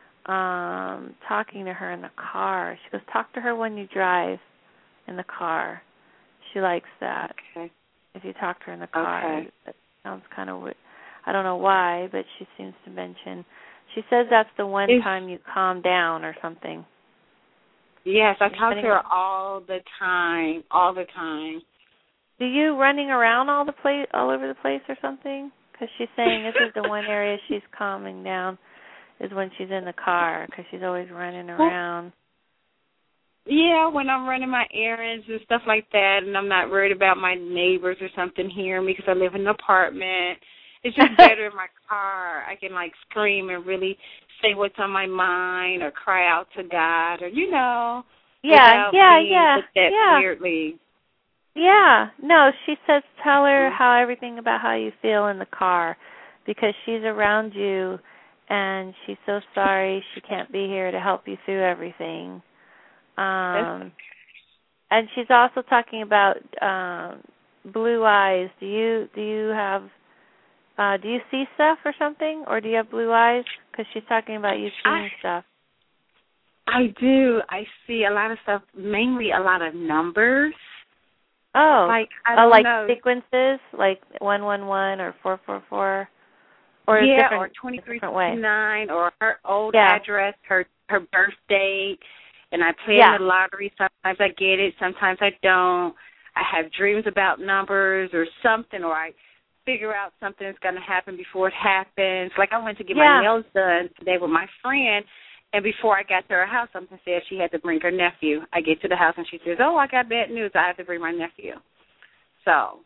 in the car. She goes, talk to her when you drive in the car. She likes that. Okay. If you talk to her in the car. Okay. That sounds kind of weird. I don't know why, but she seems to mention. She says that's the one time you calm down or something. Yes, I talk to her all the time. Do you running around all over the place or something? Because she's saying this is the one area she's calming down is when she's in the car because she's always running around. Yeah, when I'm running my errands and stuff like that, and I'm not worried about my neighbors or something hearing me because I live in an apartment. It's just better in my car. I can, like, scream and really say what's on my mind or cry out to God or, Yeah. weirdly. Yeah. No, she says tell her everything about how you feel in the car because she's around you and she's so sorry she can't be here to help you through everything. And she's also talking about blue eyes. Do you have do you see stuff or something, or do you have blue eyes? Because she's talking about you seeing stuff. I do. I see a lot of stuff, mainly a lot of numbers. Oh, like I don't know. Sequences, like 111 or 444, or or 2369, or her old address, her birth date. And I play in the lottery. Sometimes I get it. Sometimes I don't. I have dreams about numbers or something, or I figure out something that's going to happen before it happens. Like I went to get my nails done today with my friend, and before I got to her house, something said she had to bring her nephew. I get to the house, and she says, I got bad news. I have to bring my nephew. So.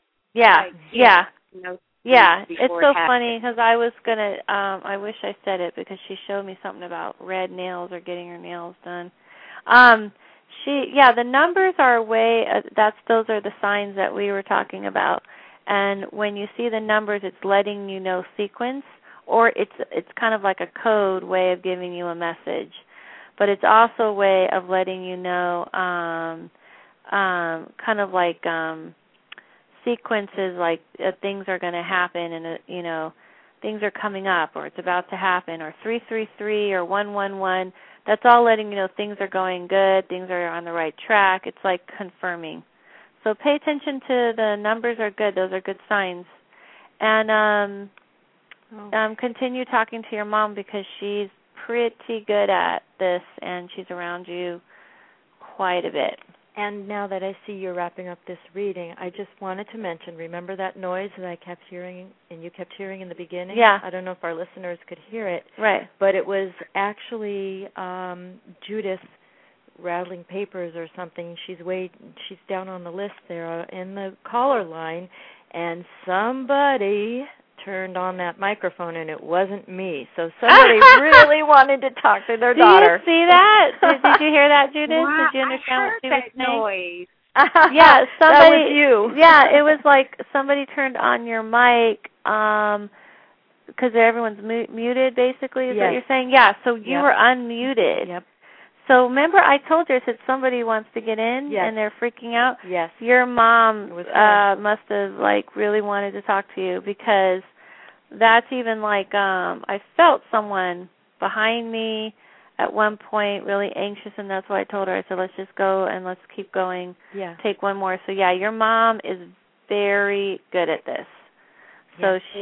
It's so funny because I was going to, I wish I said it because she showed me something about red nails or getting her nails done. The numbers are a way. Those are the signs that we were talking about. And when you see the numbers, it's letting you know sequence, or it's kind of like a code way of giving you a message. But it's also a way of letting you know kind of like sequences, like things are going to happen, and things are coming up, or it's about to happen, or 333 or 111. That's all letting you know things are going good, things are on the right track. It's like confirming. So pay attention to the numbers are good. Those are good signs. And continue talking to your mom because she's pretty good at this, and she's around you quite a bit. And now that I see you're wrapping up this reading, I just wanted to mention, remember that noise that I kept hearing and you kept hearing in the beginning? Yeah. I don't know if our listeners could hear it. Right. But it was actually Judith rattling papers or something. She's down on the list there in the caller line, and somebody turned on that microphone, and it wasn't me. So somebody really wanted to talk to their daughter. Do you see that? Did you hear that, Judith? Wow, Did you understand what she was saying? Noise. Yeah, somebody. That was you. Yeah, it was like somebody turned on your mic because everyone's muted, basically, is what you're saying? Yeah, so you were unmuted. Yep. So remember I told you, I said somebody wants to get in and they're freaking out? Yes. Your mom must have, really wanted to talk to you because that's even I felt someone behind me at one point really anxious, and that's why I told her, I said, let's just go and let's keep going. Yeah. Take one more. So, your mom is very good at this. So she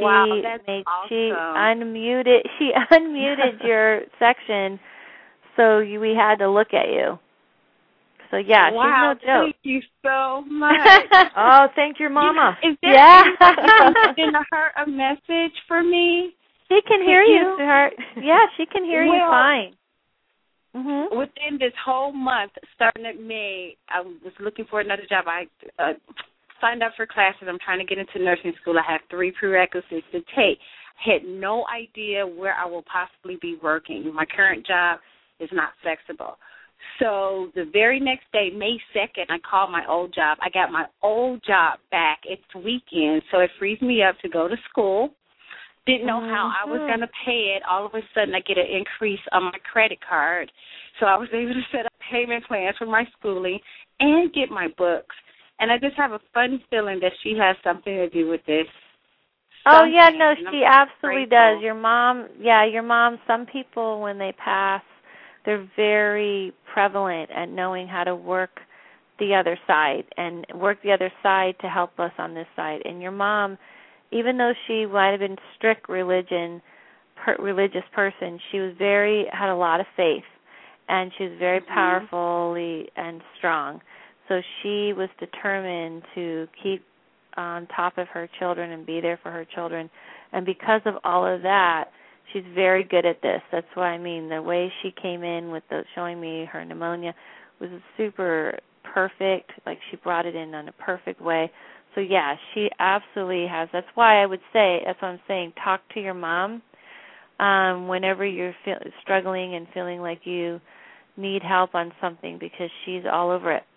unmuted your section, so we had to look at you. So, she's no joke. Thank you so much. Oh, thank your mama. Is there sending her a message for me? She can hear you, sweetheart. Yeah, she can hear you fine. Mm-hmm. Within this whole month, starting at May, I was looking for another job. I signed up for classes. I'm trying to get into nursing school. I have 3 prerequisites to take. Had no idea where I will possibly be working. My current job is not flexible. So the very next day, May 2nd, I called my old job. I got my old job back. It's weekend, so it frees me up to go to school. Didn't know how I was going to pay it. All of a sudden, I get an increase on my credit card. So I was able to set up payment plans for my schooling and get my books. And I just have a fun feeling that she has something to do with this. Oh, yeah, no, she absolutely does. Your mom, some people, when they pass, they're very prevalent at knowing how to work the other side and work the other side to help us on this side. And your mom, even though she might have been strict religious person, she was had a lot of faith, and she was very powerfully and strong. So she was determined to keep on top of her children and be there for her children. And because of all of that, she's very good at this. That's what I mean. The way she came in with showing me her pneumonia was super perfect. Like she brought it in a perfect way. So, she absolutely has. That's why I would say, that's what I'm saying, talk to your mom whenever you're struggling and feeling like you need help on something, because she's all over it.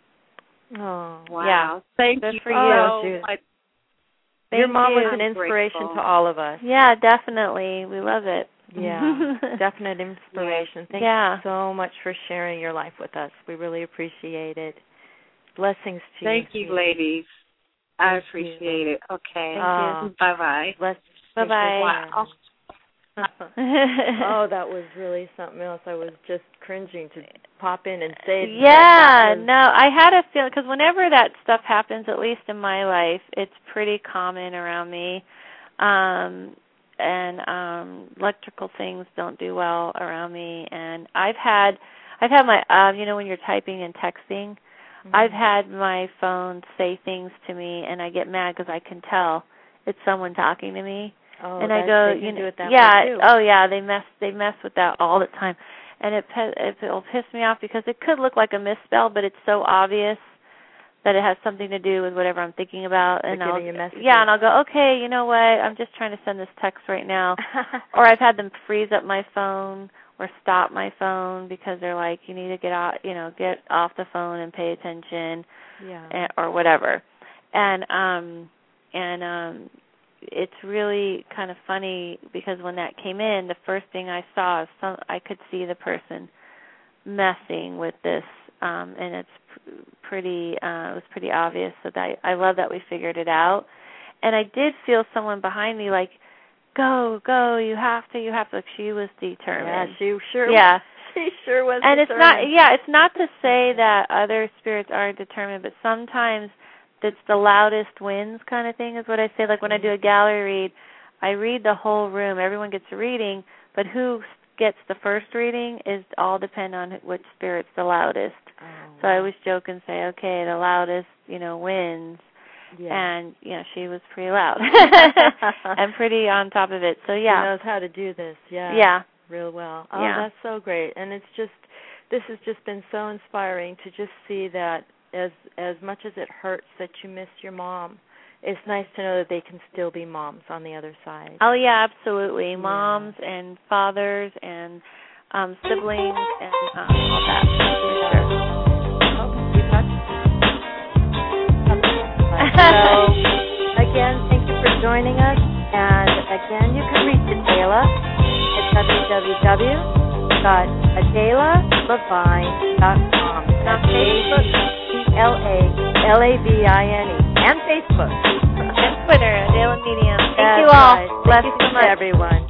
Oh, wow. Yeah. Thank Good you for you. you. Your mom was an inspiration to all of us. Yeah, definitely. We love it. Yeah, definite inspiration. Thank you so much for sharing your life with us. We really appreciate it. Blessings to you. Thank you, ladies. I appreciate it. Okay. Thank you. Bye-bye. Bye-bye. Wow. Oh, that was really something else. I was just cringing to pop in and say no, I had a feeling, because whenever that stuff happens, at least in my life, it's pretty common around me. And electrical things don't do well around me. And I've had my, when you're typing and texting, I've had my phone say things to me, and I get mad because I can tell it's someone talking to me. Oh, and I go, they can do it that way too. Oh yeah, they mess with that all the time, and it'll piss me off because it could look like a misspell, but it's so obvious that it has something to do with whatever I'm thinking about, and I'll go, okay, you know what? I'm just trying to send this text right now, or I've had them freeze up my phone or stop my phone because they're like, you need to get out, get off the phone and pay attention, or whatever, and it's really kind of funny because when that came in, the first thing I saw is I could see the person messing with this, and it's pretty obvious. So that I love that we figured it out. And I did feel someone behind me like, go, you have to. Like she was determined. Yeah, she sure. Yeah. She sure was. And determined. it's not to say that other spirits aren't determined, but sometimes it's the loudest wins kind of thing is what I say. Like when I do a gallery read, I read the whole room. Everyone gets a reading, but who gets the first reading is all depend on which spirit's the loudest. Oh. So I always joke and say, okay, the loudest, wins. Yeah. And, she was pretty loud and pretty on top of it. So, yeah. She knows how to do this. Yeah. Yeah. Real well. Oh, yeah. That's so great. And this has just been so inspiring to just see that as much as it hurts that you miss your mom, it's nice to know that they can still be moms on the other side. Oh, yeah, absolutely. Moms and fathers and siblings and all that. For sure. So, again, thank you for joining us. And, again, you can reach Adela at www.AdelaLevine.com. On Facebook, CLALAVINE. And Facebook. And Twitter, Adela Medium. Thank you all. Right. Blessings to everyone.